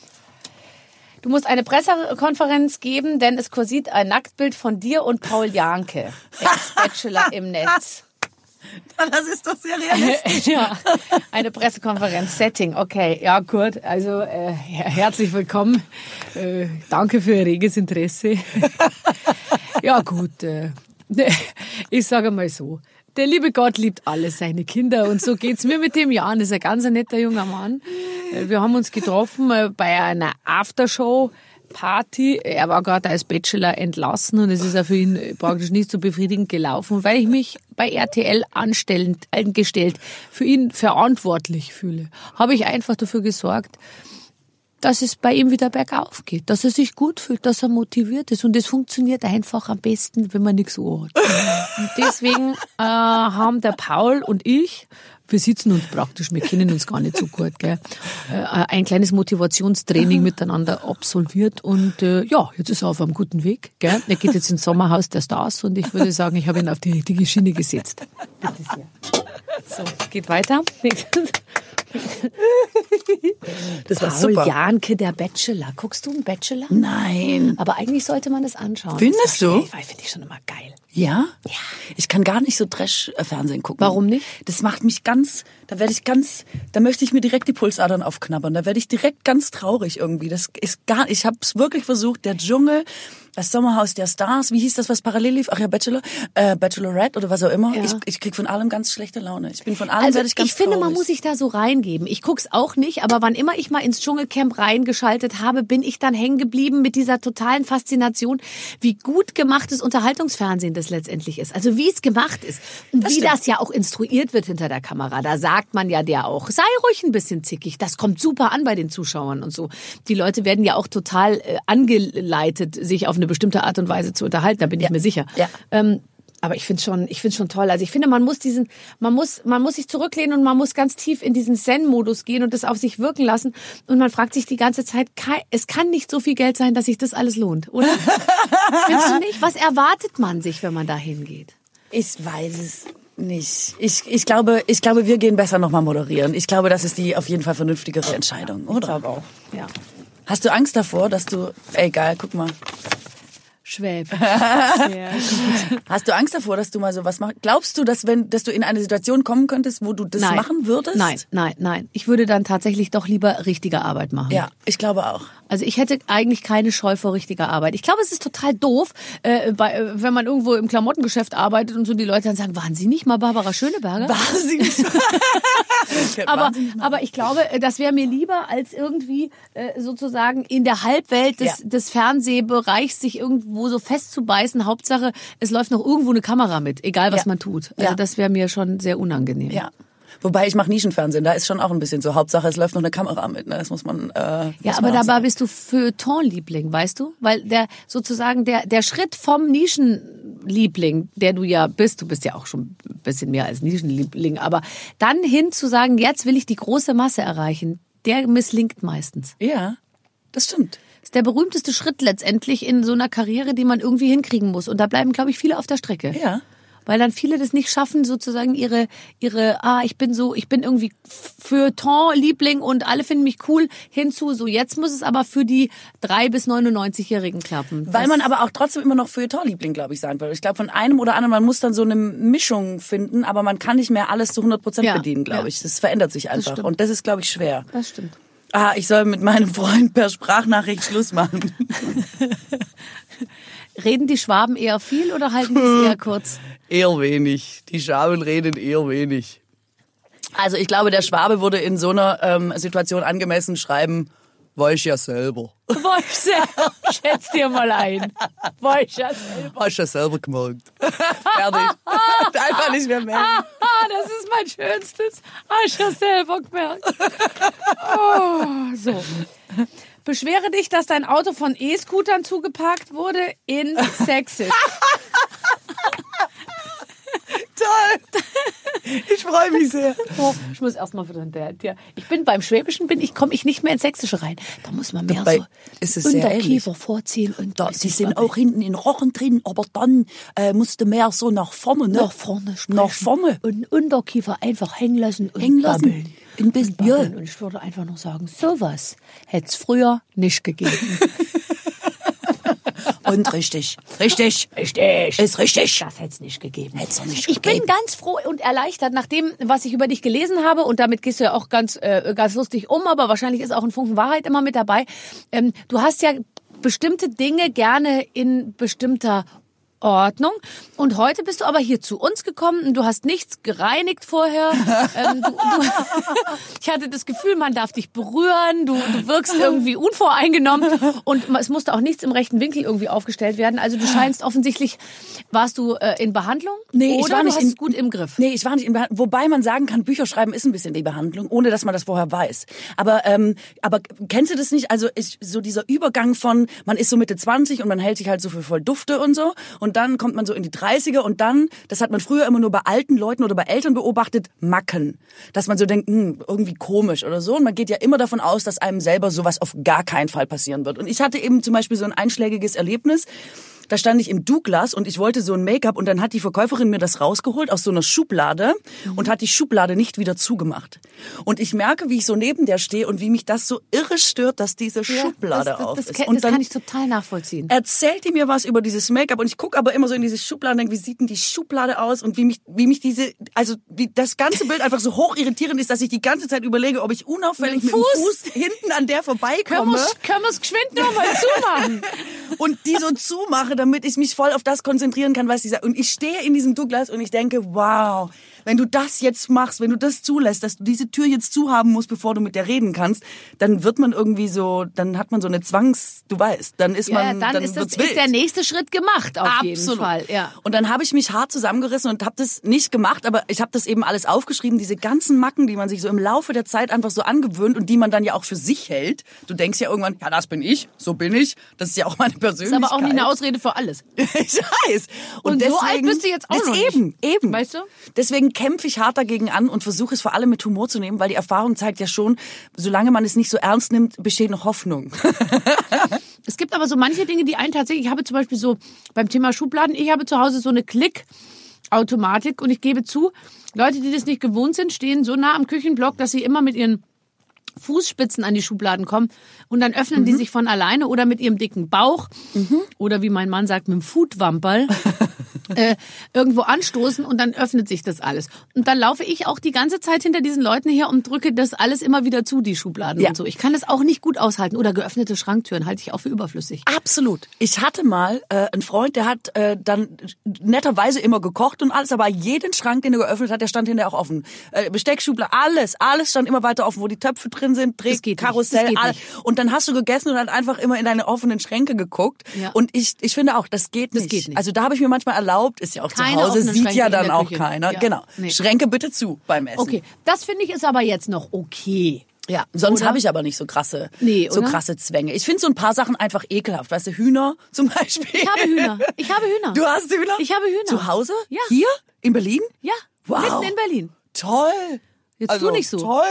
Du musst eine Pressekonferenz geben, denn es kursiert ein Nacktbild von dir und Paul Janke, Ex-Bachelor im Netz. Das ist doch sehr realistisch. Ja, eine Pressekonferenz, Setting, okay, ja gut, also äh, herzlich willkommen, äh, danke für Ihr reges Interesse. Ja gut, äh, ich sage mal so, der liebe Gott liebt alle seine Kinder und so geht's mir mit dem Jan, das ist ein ganz netter junger Mann. Wir haben uns getroffen äh, bei einer Aftershow. Party. Er war gerade als Bachelor entlassen und es ist auch für ihn praktisch nicht so befriedigend gelaufen, weil ich mich bei R T L anstellend, eingestellt, für ihn verantwortlich fühle. Habe ich einfach dafür gesorgt, dass es bei ihm wieder bergauf geht, dass er sich gut fühlt, dass er motiviert ist und es funktioniert einfach am besten, wenn man nichts so hat. Und deswegen äh, haben der Paul und ich, wir sitzen uns praktisch, wir kennen uns gar nicht so gut, gell, äh, ein kleines Motivationstraining miteinander absolviert und äh, ja, jetzt ist er auf einem guten Weg. Gell. Er geht jetzt ins Sommerhaus der Stars und ich würde sagen, ich habe ihn auf die richtige Schiene gesetzt. Bitte sehr. So, geht weiter. Das war Paul super. Janke, der Bachelor. Guckst du einen Bachelor? Nein. Aber eigentlich sollte man das anschauen. Findest das war du? schwer, finde ich schon immer geil. Ja? Ja. Ich kann gar nicht so Trash-Fernsehen gucken. Warum nicht? Das macht mich ganz, da werde ich ganz, da möchte ich mir direkt die Pulsadern aufknabbern. Da werde ich direkt ganz traurig irgendwie. Das ist gar, ich habe es wirklich versucht. Der Dschungel, das Sommerhaus der Stars, wie hieß das, was parallel lief? Ach ja, Bachelor, äh, Bachelorette oder was auch immer. Ja. Ich, ich krieg von allem ganz schlechte Laune. Ich bin von allem Also werde ich ganz ich finde, traurig. man muss sich da so reingeben. Ich guck's auch nicht, aber wann immer ich mal ins Dschungelcamp reingeschaltet habe, bin ich dann hängen geblieben mit dieser totalen Faszination, wie gut gemachtes Unterhaltungsfernsehen das letztendlich ist. Also wie es gemacht ist und Das wie stimmt. das ja auch instruiert wird hinter der Kamera. Da sagt man ja der auch, sei ruhig ein bisschen zickig. Das kommt super an bei den Zuschauern und so. Die Leute werden ja auch total äh, angeleitet, sich auf eine bestimmte Art und Weise zu unterhalten. Da bin Ja. ich mir sicher. Ja. Ähm, Aber ich finde schon, ich finde schon toll. Also ich finde, man muss diesen, man muss, man muss sich zurücklehnen und man muss ganz tief in diesen Zen-Modus gehen und das auf sich wirken lassen. Und man fragt sich die ganze Zeit, es kann nicht so viel Geld sein, dass sich das alles lohnt, oder? Findest du nicht? Was erwartet man sich, wenn man da hingeht? Ich weiß es nicht. Ich, ich glaube, ich glaube, wir gehen besser nochmal moderieren. Ich glaube, das ist die auf jeden Fall vernünftigere Entscheidung, oder? Ich glaube auch. Ja. Hast du Angst davor, dass du, ey geil, guck mal. Schwäbisch. Sehr gut. Hast du Angst davor, dass du mal sowas machst? Glaubst du, dass wenn, dass du in eine Situation kommen könntest, wo du das Nein. machen würdest? Nein, nein, nein. Ich würde dann tatsächlich doch lieber richtige Arbeit machen. Ja, ich glaube auch. Also ich hätte eigentlich keine Scheu vor richtiger Arbeit. Ich glaube, es ist total doof, äh, bei, äh, wenn man irgendwo im Klamottengeschäft arbeitet und so die Leute dann sagen, waren Sie nicht mal Barbara Schöneberger? War sie nicht? aber, aber ich glaube, das wäre mir lieber, als irgendwie äh, sozusagen in der Halbwelt des, Ja. des Fernsehbereichs sich irgendwo so festzubeißen. Hauptsache, es läuft noch irgendwo eine Kamera mit, egal was Ja. man tut. Also Ja. das wäre mir schon sehr unangenehm. Ja. Wobei ich mache Nischenfernsehen, da ist schon auch ein bisschen so. Hauptsache, es läuft noch eine Kamera mit. Ne? Das muss man. Äh, Ja, muss aber man auch dabei sagen. bist du Feuilleton-Liebling, weißt du? Weil der sozusagen der der Schritt vom Nischenliebling, der du ja bist, du bist ja auch schon ein bisschen mehr als Nischenliebling, aber dann hin zu sagen, jetzt will ich die große Masse erreichen, der misslingt meistens. Ja, das stimmt. Das ist der berühmteste Schritt letztendlich in so einer Karriere, die man irgendwie hinkriegen muss. Und da bleiben, glaube ich, viele auf der Strecke. Ja. Weil dann viele das nicht schaffen, sozusagen ihre, ihre, ah, ich bin so, ich bin irgendwie Feuilleton-Liebling und alle finden mich cool, hinzu, so jetzt muss es aber für die drei bis neunundneunzig-Jährigen klappen. Weil Das- man aber auch trotzdem immer noch Feuilleton-Liebling, glaube ich, sein will. Ich glaube, von einem oder anderen, man muss dann so eine Mischung finden, aber man kann nicht mehr alles zu hundert Prozent Ja, bedienen, glaube ja. ich. Das verändert sich einfach. stimmt. Und das ist, glaube ich, schwer. Das stimmt. Ah, ich soll mit meinem Freund per Sprachnachricht Schluss machen. Reden die Schwaben eher viel oder halten die es eher kurz? Eher wenig. Die Schwaben reden eher wenig. Also ich glaube, der Schwabe würde in so einer ähm, Situation angemessen schreiben, weiß ja selber. Weiß selber. Schätz dir mal ein. Weiß ja selber. Hast ja selber gemerkt. Fertig. Einfach nicht mehr merken. Ah, das ist mein Schönstes. Hast ja selber gemerkt. Oh, so. Beschwere dich, dass dein Auto von E-Scootern zugeparkt wurde in Sächsisch. Toll. Ich freue mich sehr. Oh, ich muss erst mal wieder hinterher. Der- Ich bin beim Schwäbischen, bin ich komme ich nicht mehr ins Sächsische rein. Da muss man mehr Dabei so ist es sehr Unterkiefer vorziehen und Da, sie sind auch hinten in Rochen drin, aber dann äh, musste mehr so nach vorne. Ne? nach vorne sprechen. Nach vorne. Und den Unterkiefer einfach hängen lassen und Hängen lassen. babbeln. Ein bisschen, und, babbeln. ja. Und ich würde einfach noch sagen, sowas hätte es früher nicht gegeben. Und richtig. Richtig. Richtig. Ist richtig. Das hätte es nicht gegeben. Hätt's doch nicht Ich bin gegeben. ganz froh und erleichtert, nach dem, was ich über dich gelesen habe, und damit gehst du ja auch ganz, äh, ganz lustig um, aber wahrscheinlich ist auch ein Funken Wahrheit immer mit dabei. Ähm, du hast ja bestimmte Dinge gerne in bestimmter Ordnung. Und heute bist du aber hier zu uns gekommen und du hast nichts gereinigt vorher. ähm, du, du, ich hatte das Gefühl, man darf dich berühren, du, du wirkst irgendwie unvoreingenommen und es musste auch nichts im rechten Winkel irgendwie aufgestellt werden. Also du scheinst offensichtlich, warst du äh, in Behandlung? Nee, oder ich war du nicht hast in es gut im Griff? Nee, ich war nicht in Behandlung. Wobei man sagen kann, Bücher schreiben ist ein bisschen die Behandlung, ohne dass man das vorher weiß. Aber ähm, aber kennst du das nicht? Also ich, so dieser Übergang von, man ist so Mitte zwanzig und man hält sich halt so für voll Dufte und so. Und dann kommt man so in die dreißiger und dann, das hat man früher immer nur bei alten Leuten oder bei Eltern beobachtet, Macken. Dass man so denkt, hm, irgendwie komisch oder so. Und man geht ja immer davon aus, dass einem selber sowas auf gar keinen Fall passieren wird. Und ich hatte eben zum Beispiel so ein einschlägiges Erlebnis. Da stand ich im Douglas und ich wollte so ein Make-up und dann hat die Verkäuferin mir das rausgeholt aus so einer Schublade mhm. und hat die Schublade nicht wieder zugemacht. Und ich merke, wie ich so neben der stehe und wie mich das so irre stört, dass diese ja, Schublade das, das, auf das, ist. Das, und das dann kann ich total nachvollziehen. Erzählt die mir was über dieses Make-up und ich gucke aber immer so in diese Schublade und denke, wie sieht denn die Schublade aus und wie mich, wie mich diese, also wie das ganze Bild einfach so hoch irritierend ist, dass ich die ganze Zeit überlege, ob ich unauffällig mit, mit dem Fuß hinten an der vorbeikomme. Können wir es geschwind noch mal zumachen? Und die so zumache, damit ich mich voll auf das konzentrieren kann, was sie sagt. Und ich stehe in diesem Douglas und ich denke, wow, wenn du das jetzt machst, wenn du das zulässt, dass du diese Tür jetzt zuhaben musst, bevor du mit der reden kannst, dann wird man irgendwie so, dann hat man so eine Zwangs, du weißt, dann ist man, ja, dann, dann ist, das, wird's wild. ist der nächste Schritt gemacht, auf Absolut. jeden Fall. Ja. Und dann habe ich mich hart zusammengerissen und habe das nicht gemacht, aber ich habe das eben alles aufgeschrieben, diese ganzen Macken, die man sich so im Laufe der Zeit einfach so angewöhnt und die man dann ja auch für sich hält. Du denkst ja irgendwann, ja, das bin ich, so bin ich, das ist ja auch meine Persönlichkeit. Das ist aber auch nicht eine Ausrede für alles. Ich weiß. Und, und deswegen, so alt bist du jetzt auch das noch eben, nicht. Eben, Weißt du? Deswegen kämpfe ich hart dagegen an und versuche es vor allem mit Humor zu nehmen, weil die Erfahrung zeigt ja schon, solange man es nicht so ernst nimmt, besteht noch Hoffnung. Es gibt aber so manche Dinge, die einen tatsächlich, ich habe zum Beispiel so beim Thema Schubladen, ich habe zu Hause so eine Klickautomatik und ich gebe zu, Leute, die das nicht gewohnt sind, stehen so nah am Küchenblock, dass sie immer mit ihren Fußspitzen an die Schubladen kommen und dann öffnen mhm. die sich von alleine oder mit ihrem dicken Bauch mhm. oder wie mein Mann sagt, mit dem Foodwamperl äh, irgendwo anstoßen und dann öffnet sich das alles. Und dann laufe ich auch die ganze Zeit hinter diesen Leuten her und drücke das alles immer wieder zu, die Schubladen ja. und so. Ich kann das auch nicht gut aushalten. Oder geöffnete Schranktüren halte ich auch für überflüssig. Absolut. Ich hatte mal äh, einen Freund, der hat äh, dann netterweise immer gekocht und alles, aber jeden Schrank, den er geöffnet hat, der stand hinterher auch offen. Äh, Besteckschublade, alles, alles stand immer weiter offen, wo die Töpfe drin sind, Drehkarussell, alles. Und dann hast du gegessen und dann einfach immer in deine offenen Schränke geguckt. Ja. Und ich, ich finde auch, das geht nicht. Das geht nicht. Also da habe ich mir manchmal erlaubt, ist ja auch Keine zu Hause, offenen sieht Schränke ja dann in der auch Küche. keiner. Ja. Genau. Nee. Schränke bitte zu beim Essen. Okay, das finde ich ist aber jetzt noch okay. Ja, sonst Oder? habe ich aber nicht so krasse, Nee, so oder? krasse Zwänge. Ich finde so ein paar Sachen einfach ekelhaft. Weißt du, Hühner zum Beispiel. Ich habe Hühner. Ich habe Hühner. Du hast Hühner? Ich habe Hühner. Zu Hause? Ja. Hier? In Berlin? Ja, Wow. mitten in Berlin. Toll. Jetzt Also, tu nicht so. Toll.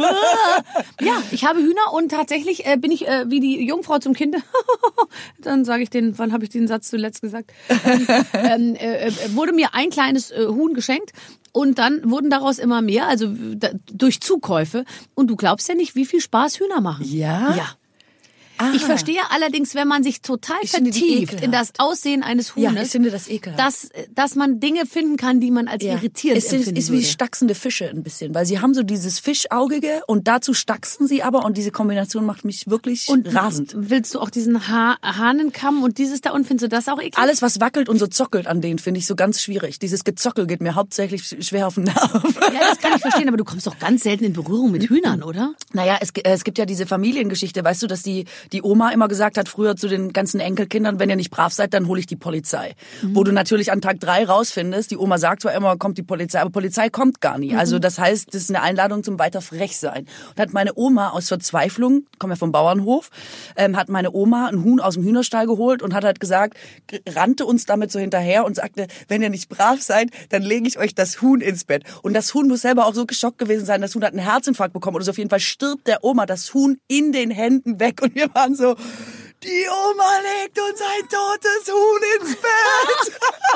Ja, ich habe Hühner und tatsächlich äh, bin ich äh, wie die Jungfrau zum Kinde. Dann sage ich den, wann habe ich den Satz zuletzt gesagt? ähm, äh, äh, wurde mir ein kleines äh, Huhn geschenkt und dann wurden daraus immer mehr, also da, durch Zukäufe. Und du glaubst ja nicht, wie viel Spaß Hühner machen. Ja? Ja. Ah. Ich verstehe allerdings, wenn man sich total Ich finde die vertieft ekelhaft. in das Aussehen eines Ja, Huhnes, ich finde das ekelhaft. dass, dass man Dinge finden kann, die man als Ja. irritierend es ist, empfinden ist wie würde. stachsende Fische ein bisschen, weil sie haben so dieses Fischaugige und dazu stachsen sie aber und diese Kombination macht mich wirklich Und rasend. willst du auch diesen ha Hahnenkamm und dieses da und findest du das auch eklig? Alles, was wackelt und so zockelt an denen, finde ich so ganz schwierig. Dieses Gezockel geht mir hauptsächlich schwer auf den Nerv. Ja, das kann ich verstehen, aber du kommst doch ganz selten in Berührung mit Hühnern, oder? Naja, es, äh, es gibt ja diese Familiengeschichte, weißt du, dass die, die Oma immer gesagt hat, früher zu den ganzen Enkelkindern, wenn ihr nicht brav seid, dann hole ich die Polizei. Mhm. Wo du natürlich an Tag drei rausfindest, die Oma sagt zwar immer, kommt die Polizei, aber Polizei kommt gar nie. Mhm. Also das heißt, das ist eine Einladung zum weiter frech sein. Und hat meine Oma aus Verzweiflung, ich komme ja vom Bauernhof, ähm, hat meine Oma ein Huhn aus dem Hühnerstall geholt und hat halt gesagt, rannte uns damit so hinterher und sagte, wenn ihr nicht brav seid, dann lege ich euch das Huhn ins Bett. Und das Huhn muss selber auch so geschockt gewesen sein, das Huhn hat einen Herzinfarkt bekommen oder so. Auf jeden Fall stirbt der Oma das Huhn in den Händen weg und wir waren so, die Oma legt uns ein totes Huhn ins Bett.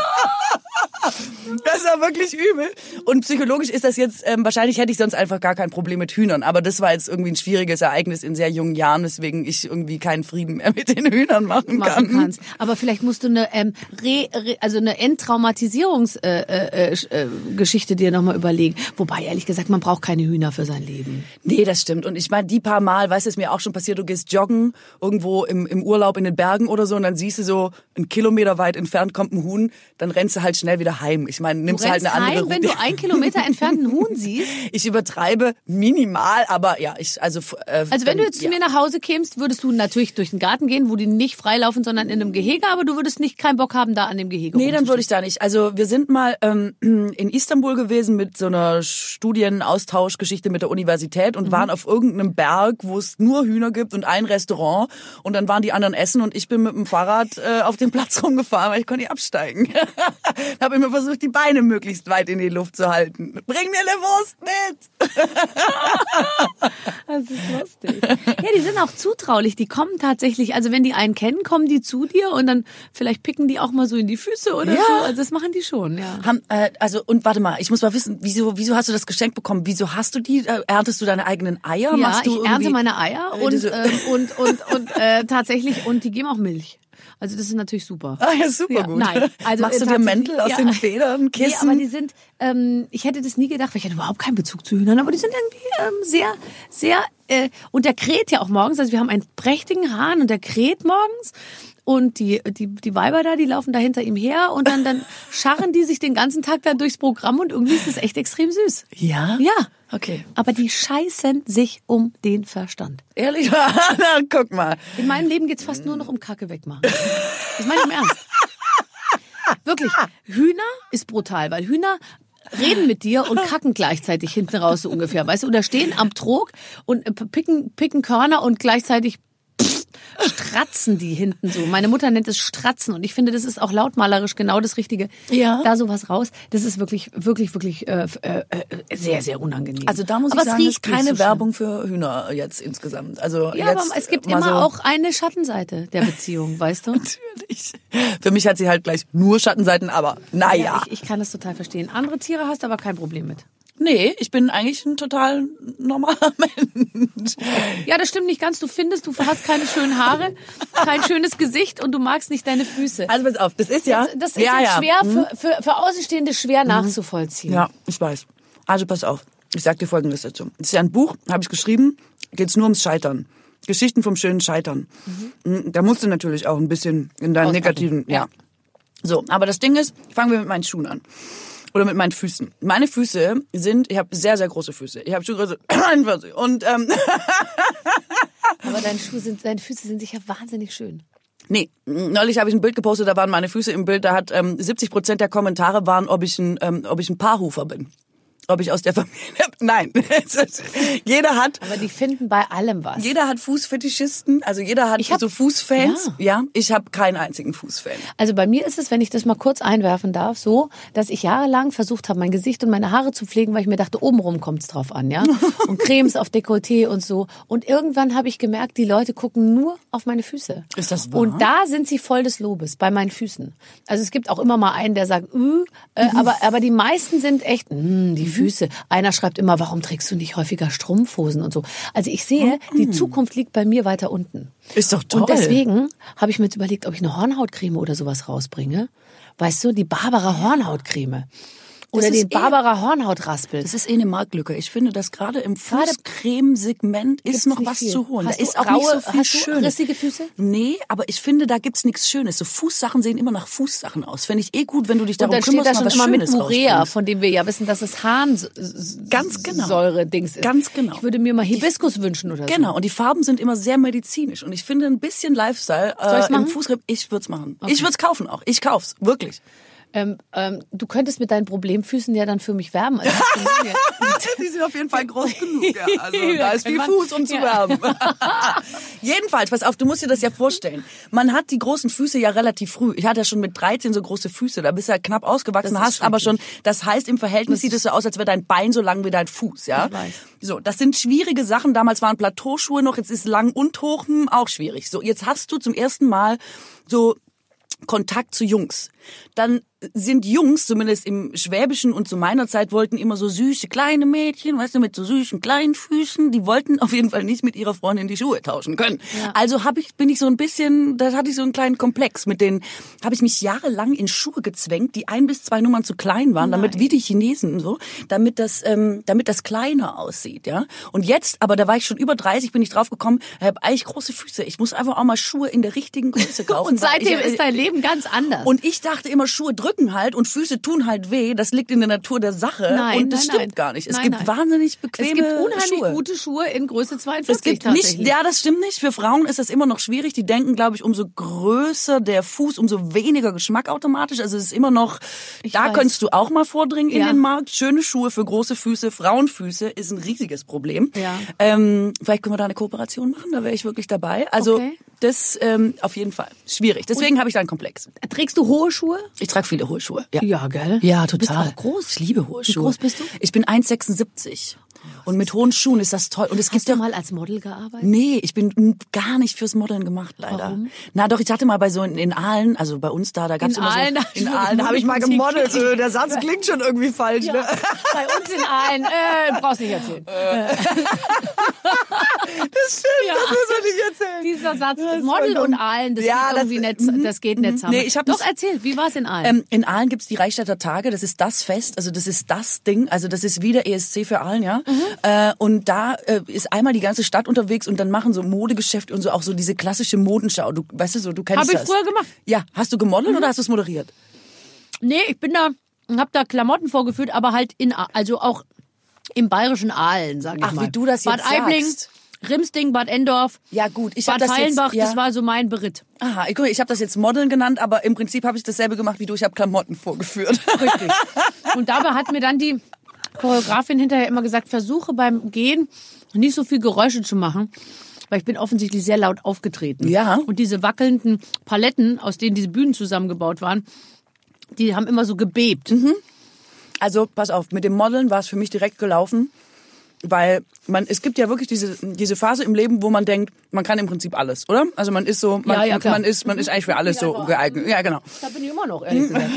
Das war wirklich übel. Und psychologisch ist das jetzt, ähm, wahrscheinlich hätte ich sonst einfach gar kein Problem mit Hühnern. Aber das war jetzt irgendwie ein schwieriges Ereignis in sehr jungen Jahren, weswegen ich irgendwie keinen Frieden mehr mit den Hühnern machen, machen kann. kannst. Aber vielleicht musst du eine ähm, Re, Re, also eine Enttraumatisierungsgeschichte äh, äh, äh, Geschichte dir nochmal überlegen. Wobei, ehrlich gesagt, man braucht keine Hühner für sein Leben. Nee, das stimmt. Und ich meine, die paar Mal, weißt du, ist mir auch schon passiert, du gehst joggen irgendwo im, im Urlaub in den Bergen oder so und dann siehst du so, einen Kilometer weit entfernt kommt ein Huhn, dann rennst du halt schnell wieder heim. Ich meine, nimmst du halt eine andere heim, Route. wenn du einen Kilometer entfernt einen Huhn siehst? Ich übertreibe minimal, aber ja, ich, also... Äh, Also wenn dann, du jetzt ja. zu mir nach Hause kämst, würdest du natürlich durch den Garten gehen, wo die nicht freilaufen, sondern in einem Gehege, aber du würdest nicht keinen Bock haben, da an dem Gehege Nee, dann würde ich da nicht. Also wir sind mal ähm, in Istanbul gewesen mit so einer Studienaustauschgeschichte mit der Universität und mhm. waren auf irgendeinem Berg, wo es nur Hühner gibt und ein Restaurant und dann waren die anderen essen und ich bin mit dem Fahrrad äh, auf dem Platz rumgefahren, weil ich konnte nicht absteigen. Habe immer versucht, die Beine Beine möglichst weit in die Luft zu halten. Bring mir eine Wurst mit! Das ist lustig. Ja, die sind auch zutraulich. Die kommen tatsächlich, also wenn die einen kennen, kommen die zu dir und dann vielleicht picken die auch mal so in die Füße oder Ja. so. Also das machen die schon, ja. Haben, äh, also, und warte mal, ich muss mal wissen, wieso, wieso hast du das geschenkt bekommen? Wieso hast du die? Äh, erntest du deine eigenen Eier? Ja, Machst du ich ernte irgendwie- meine Eier und, diese- ähm, und, und, und äh, tatsächlich, und die geben auch Milch. Also das ist natürlich super. Ah ja, super Ja, gut. nein, also Machst du äh, dir tatsächlich- Mäntel aus ja. den Federn, Kissen? Nee, aber die sind, ähm, ich hätte das nie gedacht, weil ich hatte überhaupt keinen Bezug zu Hühnern, aber die sind irgendwie ähm, sehr, sehr, äh, und der kräht ja auch morgens, also wir haben einen prächtigen Hahn und der kräht morgens. Und die, die, die Weiber da, die laufen da hinter ihm her und dann, dann scharren die sich den ganzen Tag da durchs Programm und irgendwie ist es echt extrem süß. Ja? Ja. Okay. Aber die scheißen sich um den Verstand. Ehrlich? Na, guck mal. In meinem Leben geht's fast nur noch um Kacke wegmachen. Das meine ich im Ernst. Wirklich. Hühner ist brutal, weil Hühner reden mit dir und kacken gleichzeitig hinten raus so ungefähr, weißt du? Oder stehen am Trog und picken, picken Körner und gleichzeitig pff, stratzen die hinten so. Meine Mutter nennt es Stratzen und ich finde, das ist auch lautmalerisch genau das Richtige. Ja. Da sowas raus, das ist wirklich, wirklich, wirklich äh, äh, sehr, sehr unangenehm. Also da muss aber ich sagen, es es ist riecht nicht keine so schlimm. Werbung für Hühner jetzt insgesamt. Also Ja, jetzt aber es gibt mal immer so, auch eine Schattenseite der Beziehung, weißt du? Natürlich. Für mich hat sie halt gleich nur Schattenseiten, aber naja. Ja, ich, ich kann das total verstehen. Andere Tiere hast du aber kein Problem mit. Nee, ich bin eigentlich ein total normaler Mensch. Ja, das stimmt nicht ganz. Du findest, du hast keine schönen Haare, kein schönes Gesicht und du magst nicht deine Füße. Also pass auf, das ist ja... Das ist ja, jetzt ja. schwer für, für, für Außenstehende schwer nachzuvollziehen. Ja, ich weiß. Also pass auf, ich sag dir Folgendes dazu. Das ist ja ein Buch, habe ich geschrieben, geht's nur ums Scheitern. Geschichten vom schönen Scheitern. Mhm. Da musst du natürlich auch ein bisschen in deinen Auspacken. negativen... Ja. So, aber das Ding ist, fangen wir mit meinen Schuhen an. Oder mit meinen Füßen. Meine Füße sind, ich habe sehr, sehr große Füße. Ich habe Schuhgröße einundvierzig. Und ähm, Aber deine, Schuhe sind, deine Füße sind sicher wahnsinnig schön. nee, neulich habe ich ein Bild gepostet, da waren meine Füße im Bild, da hat ähm, siebzig Prozent der Kommentare waren, ob ich ein, ähm, ob ich ein Paarhufer bin. Ob ich aus der Familie... Nein. Jeder hat... Aber die finden bei allem was. Jeder hat Fußfetischisten, also jeder hat Ich hab- so Fußfans. Ja. Ja, ich habe keinen einzigen Fußfan. Also bei mir ist es, wenn ich das mal kurz einwerfen darf, so, dass ich jahrelang versucht habe, mein Gesicht und meine Haare zu pflegen, weil ich mir dachte, obenrum kommt's drauf an, ja. Und Cremes auf Dekolleté und so. Und irgendwann habe ich gemerkt, die Leute gucken nur auf meine Füße. Ist das wahr? Und da sind sie voll des Lobes, bei meinen Füßen. Also es gibt auch immer mal einen, der sagt, äh, äh, aber, aber die meisten sind echt, mh, die Füße. Einer schreibt immer, warum trägst du nicht häufiger Strumpfhosen und so. Also ich sehe, die Zukunft liegt bei mir weiter unten. Ist doch toll. Und deswegen habe ich mir jetzt überlegt, ob ich eine Hornhautcreme oder sowas rausbringe. Weißt du, die Barbara Hornhautcreme. Oder ist den eh- Barbara Hornhautraspel. Das ist eh eine Marktlücke. Ich finde, dass gerade im Fußcreme-Segment ist Gibt's noch nicht was viel. zu holen. Hast da ist du auch nicht so raue- viel hast du Schönes. rissige Füße? Nee, aber ich finde, da gibt's nichts Schönes. So Fußsachen sehen immer nach Fußsachen aus. Finde ich eh gut, wenn du dich Und darum dann steht kümmerst, da mal schon was immer mit Schönes Murea, rausbringst. von dem wir ja wissen, dass es Ganz genau. Harnsäure-Dings ist. Ganz genau. Ich würde mir mal Hibiskus wünschen oder so. Genau, und die Farben sind immer sehr medizinisch. Und ich finde, ein bisschen Lifestyle Soll ich's äh, im machen? Fußcreme, ich würde es machen. Ich würde es kaufen auch. Ich kauf's, wirklich. Ähm, ähm, du könntest mit deinen Problemfüßen ja dann für mich werben. Also Die sind auf jeden Fall groß genug. Ja. Also Ja, da ist kann viel man- Fuß, um zu ja. werben. Jedenfalls, pass auf, du musst dir das ja vorstellen. Man hat die großen Füße ja relativ früh. Ich hatte ja schon mit dreizehn so große Füße. Da bist du ja knapp ausgewachsen, Das ist hast aber schon, schrecklich. das heißt, im Verhältnis sieht es so aus, als wäre dein Bein so lang wie dein Fuß. Ja? Ich weiß. So, das sind schwierige Sachen. Damals waren Plateauschuhe noch, jetzt ist lang und hoch, hm, auch schwierig. So, jetzt hast du zum ersten Mal so Kontakt zu Jungs. Dann sind Jungs, zumindest im Schwäbischen und zu meiner Zeit, wollten immer so süße kleine Mädchen, weißt du, mit so süßen kleinen Füßen. Die wollten auf jeden Fall nicht mit ihrer Freundin die Schuhe tauschen können. Ja. Also hab ich, bin ich so ein bisschen, da hatte ich so einen kleinen Komplex. Mit denen habe ich mich jahrelang in Schuhe gezwängt, die ein bis zwei Nummern zu klein waren, damit Nein. wie die Chinesen und so, damit das, ähm, damit das kleiner aussieht, ja. Und jetzt, aber da war ich schon über dreißig, bin ich drauf gekommen, ich habe eigentlich große Füße. Ich muss einfach auch mal Schuhe in der richtigen Größe kaufen. Und seitdem weil ich, ist dein Leben ganz anders. und ich dachte immer, Schuhe drücken halt und Füße tun halt weh. Das liegt in der Natur der Sache. Nein, und das nein, stimmt nein. gar nicht. Es Nein, gibt nein. wahnsinnig es bequeme gibt unheimlich Schuhe. gute Schuhe in Größe zweiundvierzig Es gibt nicht, tatsächlich. ja, das stimmt nicht. Für Frauen ist das immer noch schwierig. Die denken, glaube ich, umso größer der Fuß, umso weniger Geschmack automatisch. Also es ist immer noch, Ich da weiß. könntest du auch mal vordringen in Ja. den Markt. Schöne Schuhe für große Füße, Frauenfüße ist ein riesiges Problem. Ja. Ähm, vielleicht können wir da eine Kooperation machen, da wäre ich wirklich dabei. Also Okay. das ähm, auf jeden Fall. Schwierig. Deswegen habe ich da einen Komplex. Trägst du hohe Schuhe? Ich trage viele hohe Schuhe. Ja, Ja, gell? Ja, Du bist total. auch groß. Ich liebe hohe Wie Schuhe. groß bist du? Ich bin eins Komma sechsundsiebzig. Und mit hohen Schuhen ist das toll. Und es gibt Hast du ja mal als Model gearbeitet? Nee, ich bin gar nicht fürs Modeln gemacht, leider. Warum? Na doch, ich hatte mal bei so in, in Aalen, also bei uns da, da gab's In immer Aalen? so... In Aalen, da habe ich mal gemodelt. Klingt- Der Satz klingt schon irgendwie falsch, Ja, ne? bei uns in Aalen. Äh, brauchst nicht erzählen. Das stimmt, Ja. das muss man nicht erzählen. Dieser Satz, Das Model war und dumm. Aalen, das, Ja, geht irgendwie das- nicht, mhm, das geht mhm. nicht zusammen. Nee, ich hab Doch, nicht- erzähl, wie war es in Aalen? Ähm, in Aalen gibt's die Reichstädter Tage, das ist das Fest, also das ist das Ding, also das ist wieder E S C für Aalen, ja. Mhm. Äh, und da äh, ist einmal die ganze Stadt unterwegs und dann machen so Modegeschäfte und so auch so diese klassische Modenschau. Du weißt du so, du kennst Hab ich das. früher gemacht. Ja, hast du gemodelt Mhm. oder hast du es moderiert? Nee, ich bin da, hab da Klamotten vorgeführt, aber halt in, A- also auch im bayerischen Aalen, sag ich Ach, mal. wie du das Bad jetzt Aibling, sagst. Rimsding, Bad Endorf, Ja gut, ich habe Bad das jetzt. Feilenbach, Ja. das war so mein Beritt. Aha, ich, guck mal, ich habe das jetzt Modeln genannt, aber im Prinzip habe ich dasselbe gemacht wie du. Ich habe Klamotten vorgeführt. Richtig. Und dabei hat mir dann die Choreografin hinterher immer gesagt, versuche beim Gehen nicht so viel Geräusche zu machen, weil ich bin offensichtlich sehr laut aufgetreten. Ja. Und diese wackelnden Paletten, aus denen diese Bühnen zusammengebaut waren, die haben immer so gebebt. Also pass auf, mit dem Modeln war es für mich direkt gelaufen, weil man es gibt ja wirklich diese diese Phase im Leben, wo man denkt, man kann im Prinzip alles, oder? Also man ist so, man, Ja, ja, klar. man ist man ist eigentlich für alles so geeignet. Ja, genau. Da bin ich immer noch, ehrlich gesagt.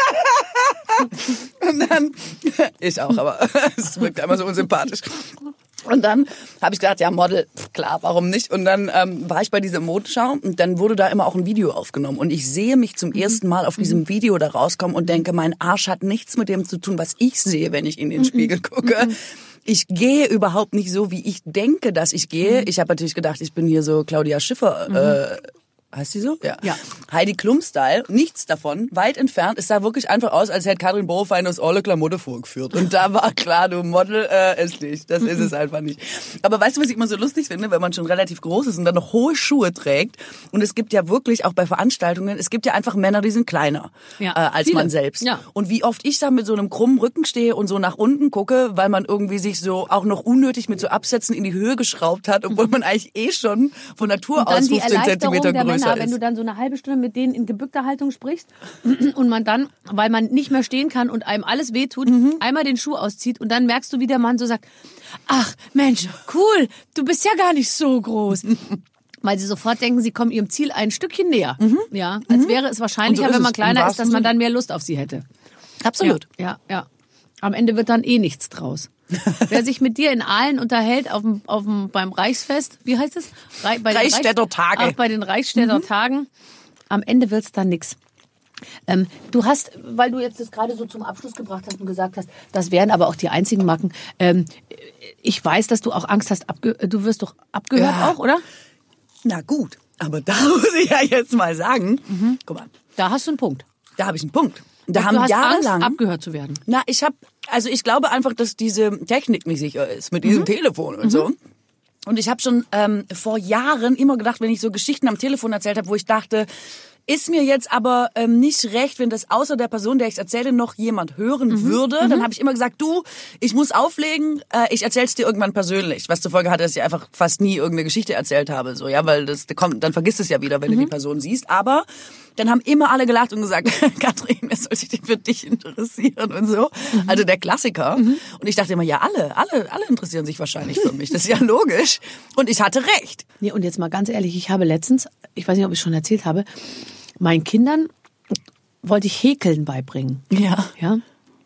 Und dann, ich auch, aber es wirkt immer so unsympathisch. Und dann habe ich gedacht, ja, Model, klar, warum nicht? Und dann ähm, war ich bei dieser Modenschau und dann wurde da immer auch ein Video aufgenommen. Und ich sehe mich zum ersten Mal auf diesem Video da rauskommen und denke, mein Arsch hat nichts mit dem zu tun, was ich sehe, wenn ich in den Spiegel gucke. Ich gehe überhaupt nicht so, wie ich denke, dass ich gehe. Ich habe natürlich gedacht, ich bin hier so Claudia Schiffer, äh, heißt sie so? Ja. Ja. Heidi Klum-Style, nichts davon, weit entfernt. Es sah wirklich einfach aus, als hätte Katrin Bauerfeind aus alle Klamotte vorgeführt. Und da war klar, du Model, äh, ist nicht. Das ist es einfach nicht. Aber weißt du, was ich immer so lustig finde, wenn man schon relativ groß ist und dann noch hohe Schuhe trägt? Und es gibt ja wirklich, auch bei Veranstaltungen, es gibt ja einfach Männer, die sind kleiner Ja, äh, als viele. man selbst. Ja. Und wie oft ich da mit so einem krummen Rücken stehe und so nach unten gucke, weil man irgendwie sich so auch noch unnötig mit so Absätzen in die Höhe geschraubt hat, obwohl man eigentlich eh schon von Natur Und dann aus die fünfzehn Erleichterung Zentimeter der größer Männer, ist. wenn du dann so eine halbe Stunde mit denen in gebückter Haltung sprichst und man dann, weil man nicht mehr stehen kann und einem alles wehtut, Mhm. einmal den Schuh auszieht und dann merkst du, wie der Mann so sagt, ach Mensch, cool, du bist ja gar nicht so groß. Weil sie sofort denken, sie kommen ihrem Ziel ein Stückchen näher. Ja, als wäre es wahrscheinlicher, Mhm. Und so ist wenn man es, im kleiner ist, wahrsten dass man Sinne. dann mehr Lust auf sie hätte. Absolut. Ja, ja, ja. Am Ende wird dann eh nichts draus. Wer sich mit dir in Aalen unterhält auf dem, auf dem, beim Reichsfest, wie heißt es? Rei- bei den Reichsstädter Tage. Ach, bei den Reichsstädter Tagen. Am Ende wird's dann nix. Ähm, du hast, weil du jetzt das gerade so zum Abschluss gebracht hast und gesagt hast, das wären aber auch die einzigen Marken. Ähm, ich weiß, dass du auch Angst hast, abge du wirst doch abgehört Ja. auch, oder? Na gut, aber da muss ich ja jetzt mal sagen, guck mal, Da hast du einen Punkt. da habe ich einen Punkt. Da du haben hast jahrelang, Angst, abgehört zu werden. na, ich habe, also ich glaube einfach, dass diese Technik nicht sicher ist mit diesem Telefon und so. Und ich habe schon ähm, vor Jahren immer gedacht, wenn ich so Geschichten am Telefon erzählt habe, wo ich dachte, ist mir jetzt aber ähm, nicht recht, wenn das außer der Person, der ich erzähle, noch jemand hören würde. Dann habe ich immer gesagt, du, ich muss auflegen, äh, ich erzähl's dir irgendwann persönlich. Was zur Folge hatte, dass ich einfach fast nie irgendeine Geschichte erzählt habe, so ja, weil das kommt, dann vergisst es ja wieder, wenn du die Person siehst. Aber dann haben immer alle gelacht und gesagt, Katrin, es soll sich für dich interessieren und so. Also der Klassiker. Und ich dachte immer, ja, alle, alle, alle interessieren sich wahrscheinlich für mich. Das ist ja logisch. Und ich hatte recht. Nee, und jetzt mal ganz ehrlich, ich habe letztens, ich weiß nicht, ob ich schon erzählt habe, meinen Kindern wollte ich Häkeln beibringen. Ja. Ja.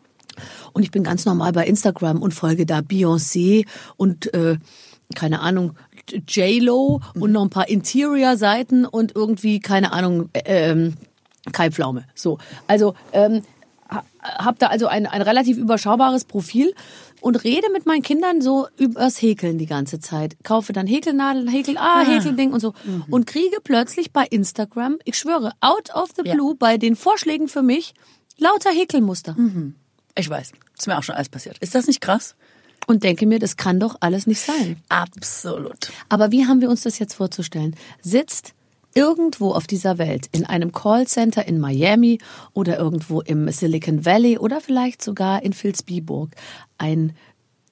Und ich bin ganz normal bei Instagram und folge da Beyoncé und äh, keine Ahnung, J-Lo und noch ein paar Interior-Seiten und irgendwie, keine Ahnung, äh, ähm, Kai Pflaume. So, also ähm, ha, hab da also ein, ein relativ überschaubares Profil und rede mit meinen Kindern so übers Häkeln die ganze Zeit. Kaufe dann Häkelnadeln, Häkel, ah, Häkelding und so. Mhm. Und kriege plötzlich bei Instagram, ich schwöre, out of the blue, ja. bei den Vorschlägen für mich, lauter Häkelmuster. Mhm. Ich weiß, ist mir auch schon alles passiert. Ist das nicht krass? Und denke mir, das kann doch alles nicht sein. Absolut. Aber wie haben wir uns das jetzt vorzustellen? Sitzt irgendwo auf dieser Welt, in einem Callcenter in Miami oder irgendwo im Silicon Valley oder vielleicht sogar in Vilsbiburg, ein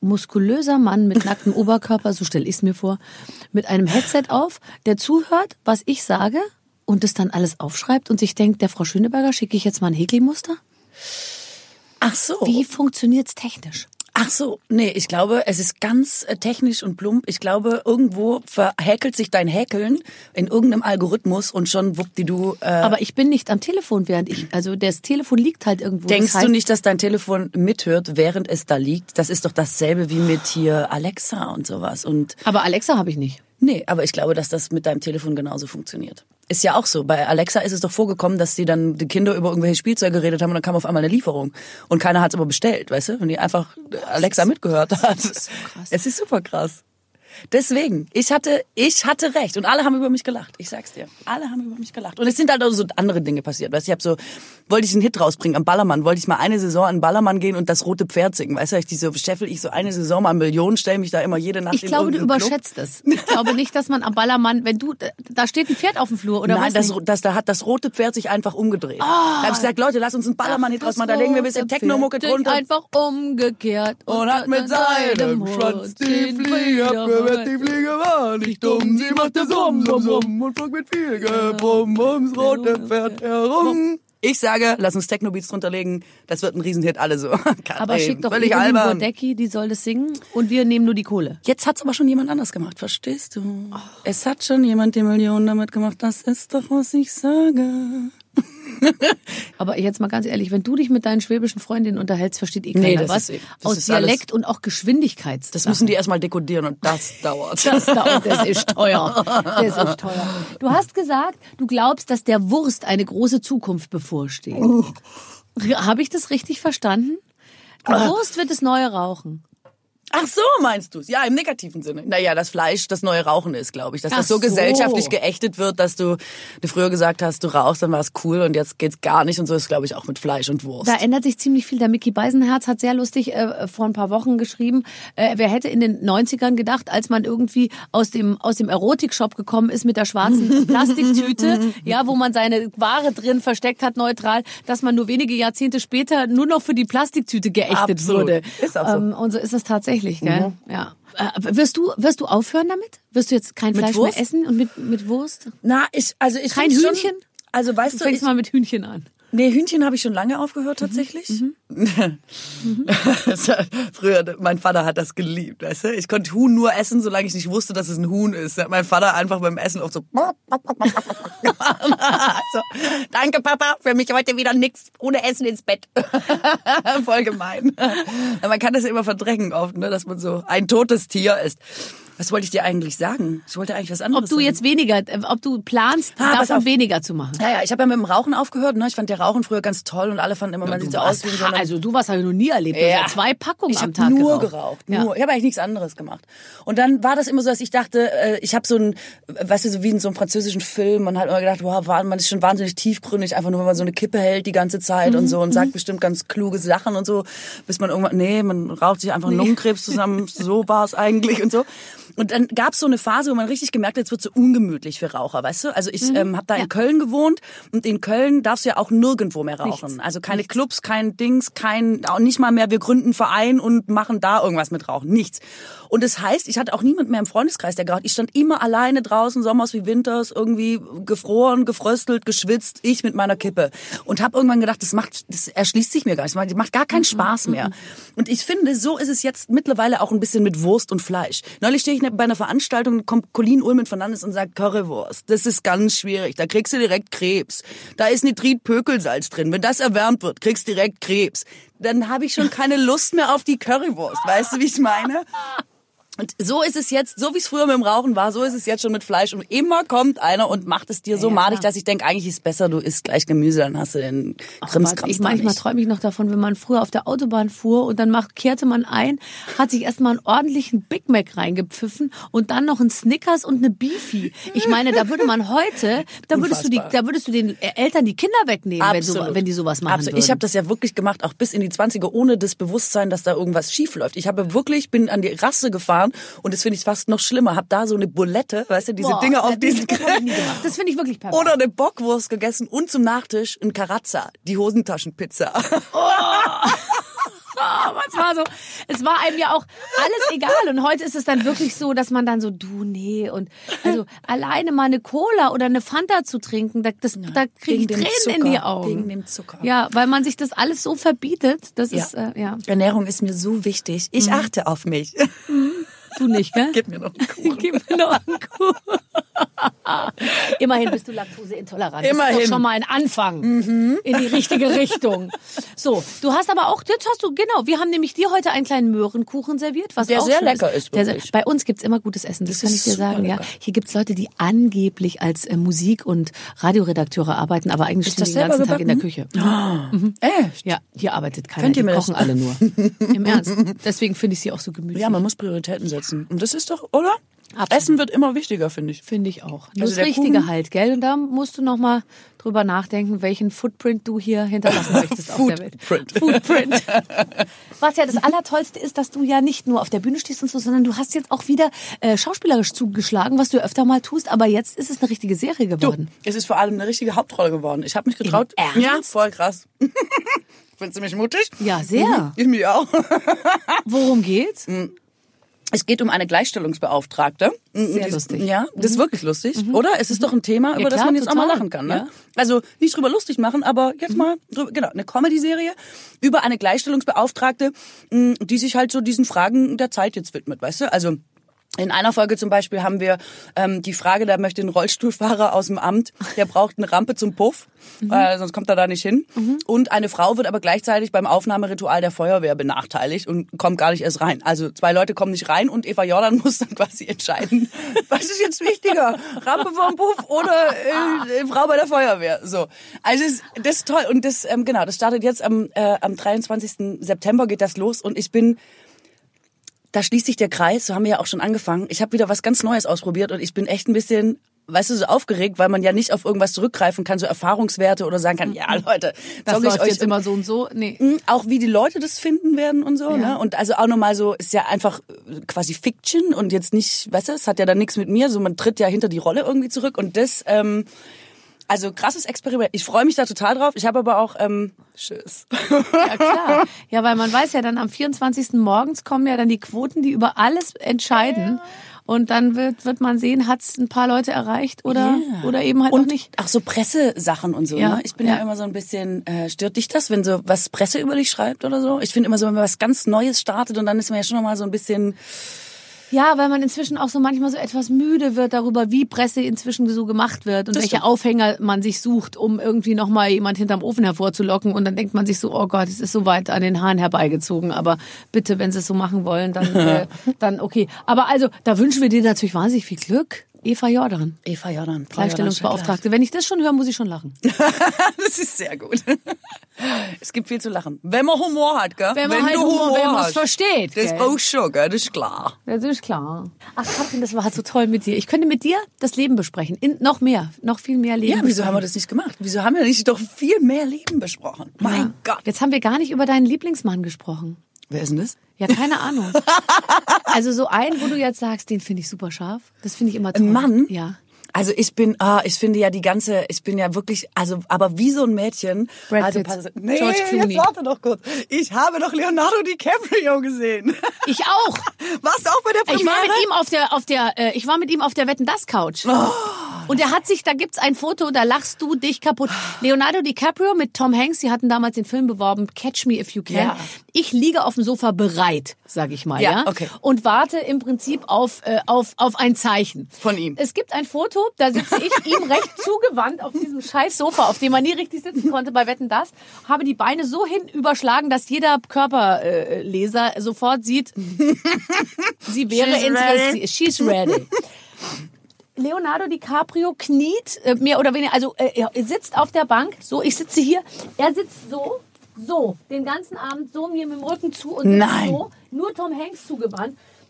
muskulöser Mann mit nacktem Oberkörper, so stelle ich es mir vor, mit einem Headset auf, der zuhört, was ich sage und das dann alles aufschreibt und sich denkt, der Frau Schöneberger schicke ich jetzt mal ein Häkelmuster? Ach so. Wie funktioniert's technisch? Ach so, nee, ich glaube, es ist ganz äh, technisch und plump. Ich glaube, irgendwo verhäkelt sich dein Häkeln in irgendeinem Algorithmus und schon wuppdidu. Äh, Aber ich bin nicht am Telefon, während ich, also das Telefon liegt halt irgendwo. Denkst das heißt, du nicht, dass dein Telefon mithört, während es da liegt? Das ist doch dasselbe wie mit hier Alexa und sowas. Und aber Alexa habe ich nicht. nee, aber ich glaube, dass das mit deinem Telefon genauso funktioniert. Ist ja auch so. Bei Alexa ist es doch vorgekommen, dass die dann die Kinder über irgendwelche Spielzeuge geredet haben und dann kam auf einmal eine Lieferung. Und keiner hat es aber bestellt, weißt du? Und die einfach Alexa mitgehört hat. Das ist so krass. Es ist super krass. Deswegen, ich hatte, ich hatte recht und alle haben über mich gelacht. Ich sag's dir, alle haben über mich gelacht. Und es sind halt auch so andere Dinge passiert. Weißt du, ich habe so, wollte ich einen Hit rausbringen am Ballermann, wollte ich mal eine Saison an Ballermann gehen und das Rote Pferd singen. Weißt du, ich diese beschäftige ich so eine Saison mal Millionen, stelle mich da immer jede Nacht Ich in glaube, du irgendeinen überschätzt es. Ich glaube nicht, dass man am Ballermann, wenn du, da steht ein Pferd auf dem Flur, oder Nein, was? das, nicht? das, da hat das Rote Pferd sich einfach umgedreht. Oh. Da habe ich gesagt, Leute, lass uns einen Ballermann-Hit draus machen. Da legen wir ein bisschen Techno-Mucke drunter. Einfach umgekehrt. Und hat mit seinem Schwanz die Fliege abgewehrt. Die Fliege war nicht dumm. Sie machte Summ, Summ, Summ und flog mit viel Gebrumm ums rote Pferd herum. Ich sage, lass uns Techno-Beats drunter legen. Das wird ein Riesenhit, alle so. Aber schick doch völlig Evelyn albern. Bodecki, die soll das singen und wir nehmen nur die Kohle. Jetzt hat's aber schon jemand anders gemacht, verstehst du? Oh. Es hat schon jemand die Millionen damit gemacht. Das ist doch, was ich sage. Aber jetzt mal ganz ehrlich, wenn du dich mit deinen schwäbischen Freundinnen unterhältst, versteht eh keiner Nee, das was. ist- das Aus ist Dialekt und auch Geschwindigkeits. Das müssen die erstmal dekodieren und das dauert. Das dauert, das ist teuer. Das ist teuer. Du hast gesagt, du glaubst, dass der Wurst eine große Zukunft bevorsteht. Habe ich das richtig verstanden? Die Wurst wird das neue Rauchen. Ach so, meinst du's? Ja, im negativen Sinne. Naja, das Fleisch das neue Rauchen ist, glaube ich. Dass Ach das so, so. gesellschaftlich geächtet wird, dass du, du früher gesagt hast, du rauchst, dann war es cool und jetzt geht's gar nicht. Und so ist, glaube ich, auch mit Fleisch und Wurst. Da ändert sich ziemlich viel. Der Micky Beisenherz hat sehr lustig äh, vor ein paar Wochen geschrieben, äh, wer hätte in den neunzigern gedacht, als man irgendwie aus dem aus dem Erotikshop gekommen ist mit der schwarzen Plastiktüte, ja, wo man seine Ware drin versteckt hat, neutral, dass man nur wenige Jahrzehnte später nur noch für die Plastiktüte geächtet Absolut. wurde. Ist auch so. Ähm, und so ist es tatsächlich, gell? Ja. Äh, wirst du wirst du aufhören damit? Wirst du jetzt kein Mit Fleisch Wurst? mehr essen und mit mit Wurst? Na, ich, also ich Kein find's Hühnchen? Schon, also weißt Du du, fängst ich, mal mit Hühnchen an. nee, Hühnchen habe ich schon lange aufgehört tatsächlich. Mhm. Das hat- Früher, mein Vater hat das geliebt, weißt du? Ich konnte Huhn nur essen, solange ich nicht wusste, dass es ein Huhn ist. Da hat mein Vater einfach beim Essen oft so, so danke Papa, für mich heute wieder nix ohne Essen ins Bett. Voll gemein. Man kann das ja immer verdrängen oft, ne, dass man so ein totes Tier ist. Was wollte ich dir eigentlich sagen? Ich wollte eigentlich was anderes Ob du sagen. jetzt weniger, äh, ob du planst, Ah, pass davon auf. weniger zu machen. Ja, ja, ich habe ja mit dem Rauchen aufgehört. Ne? Ich fand ja Rauchen früher ganz toll und alle fanden immer, man sieht so aus wie so eine... Also du was habe ich noch nie erlebt. Du hast ja zwei Packungen ich am hab Tag nur geraucht. geraucht. Ja. Nur. Ich habe eigentlich nichts anderes gemacht. Und dann war das immer so, dass ich dachte, äh, ich habe so ein, weißt du, so wie in so einem französischen Film, man hat immer gedacht, wow, man ist schon wahnsinnig tiefgründig, einfach nur, wenn man so eine Kippe hält die ganze Zeit Mhm. und so und sagt bestimmt ganz kluge Sachen und so, bis man irgendwann, nee, man raucht sich einfach Lungenkrebs zusammen, so war es eigentlich und so. Und dann gab es so eine Phase, wo man richtig gemerkt hat, es wird so ungemütlich für Raucher, weißt du? Also ich Mhm. ähm, habe da Ja. in Köln gewohnt und in Köln darfst du ja auch nirgendwo mehr rauchen. Nichts. Also keine Clubs, kein Dings, kein, auch nicht mal mehr, wir gründen einen Verein und machen da irgendwas mit Rauchen. Nichts. Und das heißt, ich hatte auch niemand mehr im Freundeskreis, der geraucht. Ich stand immer alleine draußen, Sommers wie Winters, irgendwie gefroren, gefröstelt, geschwitzt, ich mit meiner Kippe. Und habe irgendwann gedacht, das macht, das erschließt sich mir gar nicht. Das macht gar keinen Spaß mehr. Und ich finde, so ist es jetzt mittlerweile auch ein bisschen mit Wurst und Fleisch. Neulich stehe ich bei einer Veranstaltung, kommt Colin Ulmen Fernandes und sagt, Currywurst, das ist ganz schwierig, da kriegst du direkt Krebs. Da ist Nitrit-Pökelsalz drin. Wenn das erwärmt wird, kriegst du direkt Krebs. Dann habe ich schon keine Lust mehr auf die Currywurst. Weißt du, wie ich meine? Und so ist es jetzt, so wie es früher mit dem Rauchen war, so ist es jetzt schon mit Fleisch. Und immer kommt einer und macht es dir so Ja, madig, klar. dass ich denke, eigentlich ist es besser, du isst gleich Gemüse, dann hast du den Krimskrams Ich da manchmal nicht. träume ich noch davon, wenn man früher auf der Autobahn fuhr und dann macht, kehrte man ein, hat sich erstmal einen ordentlichen Big Mac reingepfiffen und dann noch einen Snickers und eine Beefy. Ich meine, da würde man heute, da würdest du die, Unfassbar. da würdest du den Eltern die Kinder wegnehmen, wenn, so, Absolut. wenn die sowas machen Absolut. würden. Ich habe das ja wirklich gemacht, auch bis in die zwanziger, ohne das Bewusstsein, dass da irgendwas schief läuft. Ich habe wirklich, bin an die Rasse gefahren und das finde ich fast noch schlimmer. Hab da so eine Bulette, weißt du, diese Boah, Dinge auf das- diesen das hab ich nie gemacht. Das finde ich wirklich perfekt. oder eine Bockwurst gegessen und zum Nachtisch ein Carazza, die Hosentaschenpizza. Aber es war so, es war einem ja auch alles egal. Und heute ist es dann wirklich so, dass man dann so, du, nee. Und also alleine mal eine Cola oder eine Fanta zu trinken, da, das, Ja, da kriege ich wegen dem Tränen in Zucker, die Augen. wegen dem Zucker. Ja, weil man sich das alles so verbietet. Das Ja. ist, äh, ja. Ernährung ist mir so wichtig. Ich achte auf mich. Du nicht, gell? Gib mir noch einen Kuchen. Gib mir noch einen Kuchen. Immerhin bist du laktoseintolerant. Immerhin. Das ist doch schon mal ein Anfang in die richtige Richtung. So, du hast aber auch, jetzt hast du, genau, wir haben nämlich dir heute einen kleinen Möhrenkuchen serviert, was Der auch sehr schön lecker ist, Der, wirklich. bei uns gibt's immer gutes Essen, das, Das kann ich ist dir super sagen. Ja. lecker. Hier gibt's Leute, die angeblich als äh, Musik- und Radioredakteure arbeiten, aber eigentlich Ist stehen das die den ganzen selber Tag in der Küche. Echt? Ja, hier arbeitet keiner, Könnt ihr die mir das- kochen alle nur. Im Ernst. Deswegen finde ich sie auch so gemütlich. Ja, man muss Prioritäten setzen. Und das ist doch, oder? Absolut. Essen wird immer wichtiger, finde ich. Finde ich auch. Nur Also das der Richtige Kuchen- halt, gell? Und da musst du noch mal drüber nachdenken, welchen Footprint du hier hinterlassen möchtest auf der Welt. Footprint. Footprint. Was ja das Allertollste ist, dass du ja nicht nur auf der Bühne stehst und so, sondern du hast jetzt auch wieder äh, schauspielerisch zugeschlagen, was du öfter mal tust. Aber jetzt ist es eine richtige Serie Du, geworden. es ist vor allem eine richtige Hauptrolle geworden. Ich habe mich getraut. Ernst? Ja, voll krass. Findest du mich mutig? Ja, sehr. Ich mich auch. Worum geht's? Es geht um eine Gleichstellungsbeauftragte. Sehr Die- lustig. Ja, das ist wirklich lustig, oder? Es ist doch ein Thema, über das klar, man jetzt auch mal total. lachen kann. Ne? Ja. Also nicht drüber lustig machen, aber jetzt mal drüber, genau, eine Comedy-Serie über eine Gleichstellungsbeauftragte, mh, die sich halt so diesen Fragen der Zeit jetzt widmet, weißt du? Also in einer Folge zum Beispiel haben wir ähm, die Frage, da möchte ein Rollstuhlfahrer aus dem Amt, der braucht eine Rampe zum Puff, Mhm. äh, sonst kommt er da nicht hin. Und eine Frau wird aber gleichzeitig beim Aufnahmeritual der Feuerwehr benachteiligt und kommt gar nicht erst rein. Also zwei Leute kommen nicht rein und Eva Jordan muss dann quasi entscheiden, was ist jetzt wichtiger, Rampe vom Puff oder äh, Frau bei der Feuerwehr. So, also das, das ist toll und das ähm, genau, das startet jetzt am äh, am dreiundzwanzigsten September geht das los und ich bin Da schließt sich der Kreis, so haben wir ja auch schon angefangen. Ich habe wieder was ganz Neues ausprobiert und ich bin echt ein bisschen, weißt du, so aufgeregt, weil man ja nicht auf irgendwas zurückgreifen kann, so Erfahrungswerte oder sagen kann, ja Leute, Das zocke ich läuft euch jetzt immer so und so. Nee. Mhm, auch wie die Leute das finden werden und so, Ja. ne? Und also auch nochmal so, ist ja einfach äh, quasi Fiction und jetzt nicht, weißt du, es hat ja dann nichts mit mir, so man tritt ja hinter die Rolle irgendwie zurück und das, ähm, also krasses Experiment. Ich freue mich da total drauf. Ich habe aber auch ähm, Schiss. Ja, klar. Ja, weil man weiß ja dann am vierundzwanzigsten morgens kommen ja dann die Quoten, die über alles entscheiden. Und dann wird, wird man sehen, hat es ein paar Leute erreicht oder, Ja. oder eben halt und auch nicht. Auch so Pressesachen und so. Ja, Ne? Ich bin ja. ja. immer so ein bisschen, äh, stört dich das, wenn so was Presse über dich schreibt oder so? Ich finde immer so, wenn man was ganz Neues startet und dann ist man ja schon nochmal so ein bisschen... Ja, weil man inzwischen auch so manchmal so etwas müde wird darüber, wie Presse inzwischen so gemacht wird und Das welche stimmt. Aufhänger man sich sucht, um irgendwie nochmal jemand hinterm Ofen hervorzulocken. Und dann denkt man sich so, oh Gott, es ist so weit an den Haaren herbeigezogen. Aber bitte, wenn sie es so machen wollen, dann, äh, dann okay. Aber also, da wünschen wir dir natürlich wahnsinnig viel Glück. Eva Jordan, Eva Jordan. Gleichstellungsbeauftragte. Wenn ich das schon höre, muss ich schon lachen. Das ist sehr gut. Es gibt viel zu lachen. Wenn man Humor hat, gell? Wenn man halt Humor, wenn man's hast. versteht, Das gell? brauchst du schon, gell? Das ist klar. Das ist klar. Ach, Katrin, das war so toll mit dir. Ich könnte mit dir das Leben besprechen. In, noch mehr, noch viel mehr Leben. Ja, wieso haben wir das nicht gemacht? Wieso haben wir nicht doch viel mehr Leben besprochen? Mein Ja. Gott. Jetzt haben wir gar nicht über deinen Lieblingsmann gesprochen. Wer ist denn das? Ja, keine Ahnung. Also so einen, wo du jetzt sagst, den finde ich super scharf. Das finde ich immer toll. Ein Mann? Ja. Also ich bin, ah, ich finde ja die ganze, ich bin ja wirklich, also aber wie so ein Mädchen. Brad also, Pitt, pass- nee, George Clooney. jetzt warte doch kurz. Ich habe doch Leonardo DiCaprio gesehen. Ich auch. Warst du auch bei der Premiere? Ich war mit ihm auf der, auf der, äh, ich war mit ihm auf der Wetten das Couch. Oh. Und er hat sich, da gibt's ein Foto, da lachst du dich kaputt. Leonardo DiCaprio mit Tom Hanks, die hatten damals den Film beworben, Catch Me If You Can. Ja. Ich liege auf dem Sofa bereit, sag ich mal, ja, Ja, okay. und warte im Prinzip auf, äh, auf, auf ein Zeichen. Von ihm. Es gibt ein Foto, da sitze ich ihm recht zugewandt auf diesem scheiß Sofa, auf dem man nie richtig sitzen konnte bei Wetten das, habe die Beine so hin überschlagen, dass jeder Körperleser sofort sieht, sie wäre She's interessiert. ready. She's ready. Leonardo DiCaprio kniet, äh, mehr oder weniger, also äh, er sitzt auf der Bank, so, ich sitze hier, er sitzt so, so, den ganzen Abend so mir mit dem Rücken zu und sitzt Nein. so, nur Tom Hanks zugewandt.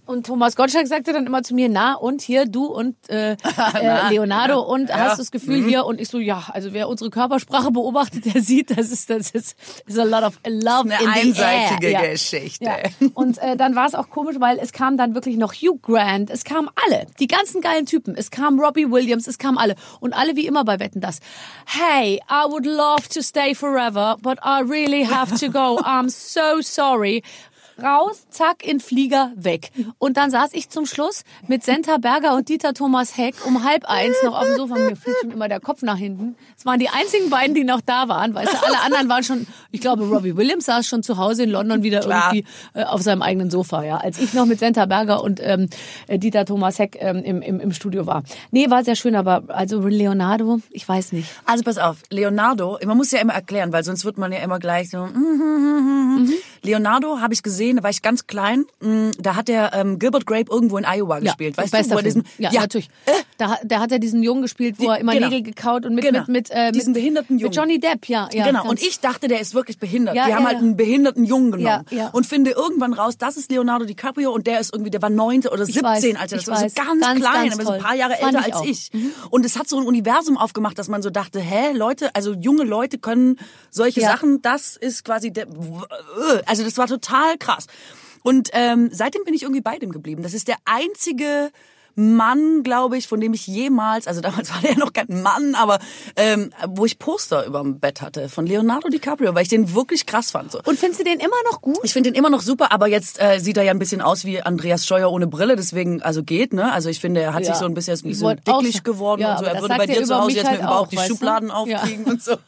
Und Thomas Gottschalk sagte dann immer zu mir, na und hier du und äh, äh, Leonardo und ja. hast du das Gefühl mhm. hier? Und ich so, ja, also wer unsere Körpersprache beobachtet, der sieht, das ist das ist, is a lot of love eine in the einseitige air. Geschichte. Ja. Ja. Und äh, dann war es auch komisch, weil es kam dann wirklich noch Hugh Grant, es kamen alle, die ganzen geilen Typen, es kam Robbie Williams, es kamen alle und alle wie immer bei Wetten, das. Hey, I would love to stay forever, but I really have to go. I'm so sorry. Raus, zack, in Flieger, weg. Und dann saß ich zum Schluss mit Senta Berger und Dieter Thomas Heck um halb eins noch auf dem Sofa. Mir fiel schon immer der Kopf nach hinten. Es waren die einzigen beiden, die noch da waren. Weißt du, alle anderen waren schon, ich glaube, Robbie Williams saß schon zu Hause in London wieder Klar. irgendwie äh, auf seinem eigenen Sofa. Ja, als ich noch mit Senta Berger und ähm, Dieter Thomas Heck ähm, im, im, im Studio war. Nee, war sehr schön, aber also Leonardo, ich weiß nicht. Also pass auf, Leonardo, man muss ja immer erklären, weil sonst wird man ja immer gleich so. Mhm. Leonardo habe ich gesehen, da war ich ganz klein, da hat der ähm, Gilbert Grape irgendwo in Iowa ja, gespielt. Weißt du, wo er diesen, ja, ja, natürlich. Äh? Da, der hat ja diesen Jungen gespielt, wo Die, er immer genau. Nägel gekaut und mit, genau. mit, mit, äh, diesen mit, behinderten Jungen. Mit Johnny Depp, ja. ja genau, und ich dachte, der ist wirklich behindert. Ja, Die ja, haben halt ja. einen behinderten Jungen genommen. Ja, ja. Und finde irgendwann raus, das ist Leonardo DiCaprio und der ist irgendwie, der war neunzehn oder siebzehn, weiß, als er das ich war. weiß. So ganz, Ganz, klein, ganz aber so ein toll. paar Jahre Fand älter ich als auch. ich. Mhm. Und es hat so ein Universum aufgemacht, dass man so dachte, hä, Leute, also junge Leute können solche Ja. Sachen, das ist quasi der, also das war total krass. Und ähm, seitdem bin ich irgendwie bei dem geblieben. Das ist der einzige Mann, glaube ich, von dem ich jemals, also damals war der ja noch kein Mann, aber ähm, wo ich Poster über dem Bett hatte von Leonardo DiCaprio, weil ich den wirklich krass fand. So. Und findest du den immer noch gut? Ich finde den immer noch super, aber jetzt äh, sieht er ja ein bisschen aus wie Andreas Scheuer ohne Brille, deswegen, also geht, ne? Also ich finde, er hat Ja. sich so ein bisschen, ein Ich bisschen wollte auch dicklich sagen- geworden Ja, und so. aber Er das würde sagt bei er dir zu über Hause mich jetzt halt mit dem Bauch auch, die weißt du? Schubladen Ja. aufkriegen und so.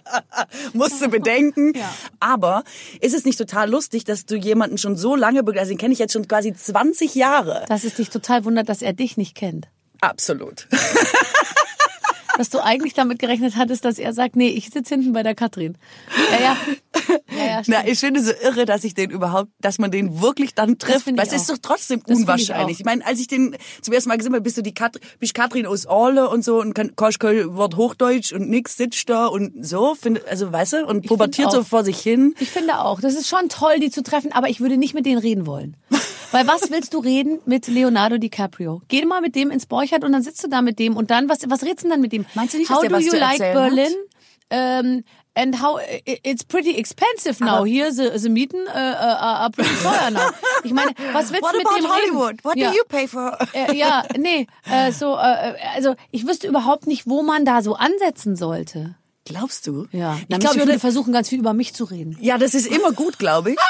Musst du bedenken. Ja. Aber ist es nicht total lustig, dass du jemanden schon so lange begleitest? Also den kenne ich jetzt schon quasi zwanzig Jahre. Dass es dich total wundert, dass er dich nicht kennt. Absolut. Dass du eigentlich damit gerechnet hattest, dass er sagt, nee, ich sitze hinten bei der Katrin. Ja, ja. ja, ja Na, ich finde so irre, dass ich den überhaupt, dass man den wirklich dann trifft. finde ich Das ist auch. doch trotzdem Das finde ich unwahrscheinlich. auch. Ich, meine, als ich den zum ersten Mal gesehen habe, bist du die Kat, bist Katrin aus Orle und so und kann kannst kein Wort Hochdeutsch und nix sitzt da und so, finde, also weißt du, und pubertiert finde so auch. vor sich hin. Ich finde auch, das ist schon toll, die zu treffen, aber ich würde nicht mit denen reden wollen. Weil was willst du reden mit Leonardo DiCaprio? Geh mal mit dem ins Borchardt und dann sitzt du da mit dem und dann, was, was redest du denn dann mit dem? Meinst du nicht, how dass der do was you zu like erzählen Berlin? Um, and how it's pretty expensive now. Aber- Here the, the Mieten uh, uh, are pretty teuer now. Ich meine, was willst What du mit about dem Hollywood? reden? What ja. do you pay for? Äh, ja, nee, äh, so, äh, also ich wüsste überhaupt nicht, wo man da so ansetzen sollte. Glaubst du? Ja, Na, ich mich glaube, ich würde- würde versuchen, ganz viel über mich zu reden. Ja, das ist immer gut, glaube ich.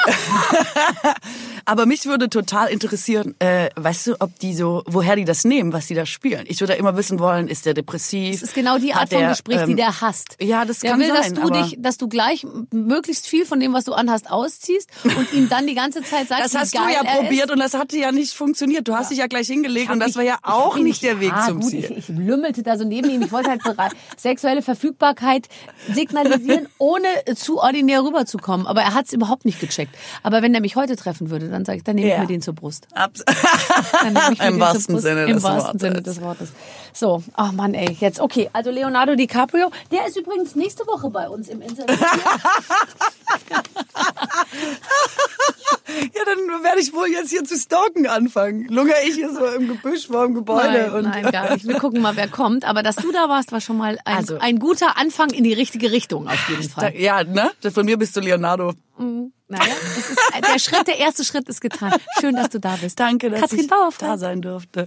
Aber mich würde total interessieren, äh, weißt du, ob die so, woher die das nehmen, was die da spielen. Ich würde immer wissen wollen, ist der depressiv? Das ist genau die Art Hat der, von Gespräch, die ähm, der hasst. Ja, das der kann will, sein, dass du aber- dich, dass du gleich möglichst viel von dem, was du anhast, ausziehst und ihm dann die ganze Zeit sagst, Das wie hast du geil ja er probiert ist. und das hatte ja nicht funktioniert. Du hast dich ja gleich hingelegt und das war ja Ich hab auch mich- nicht der Weg ah, zum gut, Ziel. Ich, ich lümmelte da so neben ihm. Ich wollte halt bereit, sexuelle Verfügbarkeit signalisieren, ohne zu ordinär rüberzukommen. Aber er hat es überhaupt nicht gecheckt. Aber wenn er mich heute treffen würde, dann sage ich, dann nehme ich Ja. mir den zur Brust. Abs- Dann nehme ich mir Im den wahrsten zur Brust. Sinne Im des wahrsten Wortes. Sinne des Wortes. So, ach Mann, ey, jetzt, okay. Also Leonardo DiCaprio, der ist übrigens nächste Woche bei uns im Interview. Ja, dann werde ich wohl jetzt hier zu stalken anfangen. Lungere ich hier so im Gebüsch vor dem Gebäude. Nein, und nein, gar nicht. Wir gucken mal, wer kommt. Aber dass du da warst, war schon mal ein, Also- ein guter Anfang in die richtige Richtung auf jeden Da, Fall. ja, ne? Von mir bist du Leonardo. Naja, das ist, der Schritt, der erste Schritt ist getan. Schön, dass du da bist. Danke, dass Katrin ich Bauerfeind. da sein durfte.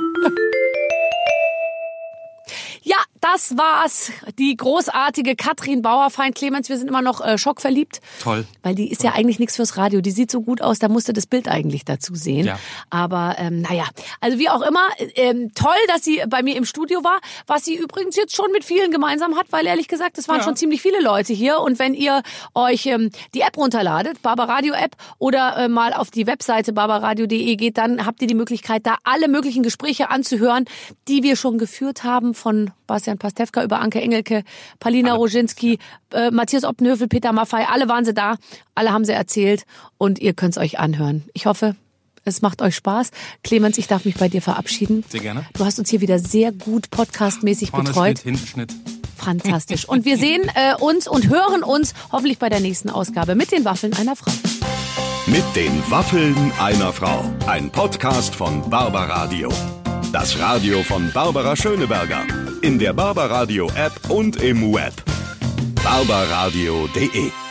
Ja, das war's. Die großartige Katrin Bauerfeind. Clemens, wir sind immer noch äh, schockverliebt. Toll. Weil die ist ja eigentlich nichts fürs Radio. Die sieht so gut aus, da musste das Bild eigentlich dazu sehen. Ja. Aber ähm, naja, also wie auch immer, ähm, toll, dass sie bei mir im Studio war. Was sie übrigens jetzt schon mit vielen gemeinsam hat, weil ehrlich gesagt, es waren Ja. schon ziemlich viele Leute hier. Und wenn ihr euch ähm, die App runterladet, Barbaradio App, oder äh, mal auf die Webseite barbaradio punkt de geht, dann habt ihr die Möglichkeit, da alle möglichen Gespräche anzuhören, die wir schon geführt haben, von Bastian Pastewka über Anke Engelke, Palina Roginski, äh, Matthias Optenhövel, Peter Maffay, alle waren sie da, alle haben sie erzählt und ihr könnt es euch anhören. Ich hoffe, es macht euch Spaß. Clemens, ich darf mich bei dir verabschieden. Sehr gerne. Du hast uns hier wieder sehr gut podcastmäßig Vorne betreut. Schnitt, hinten Schnitt. Fantastisch. Und wir sehen äh, uns und hören uns hoffentlich bei der nächsten Ausgabe mit den Waffeln einer Frau. Mit den Waffeln einer Frau. Ein Podcast von Barbaradio. Das Radio von Barbara Schöneberger. In der Barbaradio App und im Web. barbaradio punkt de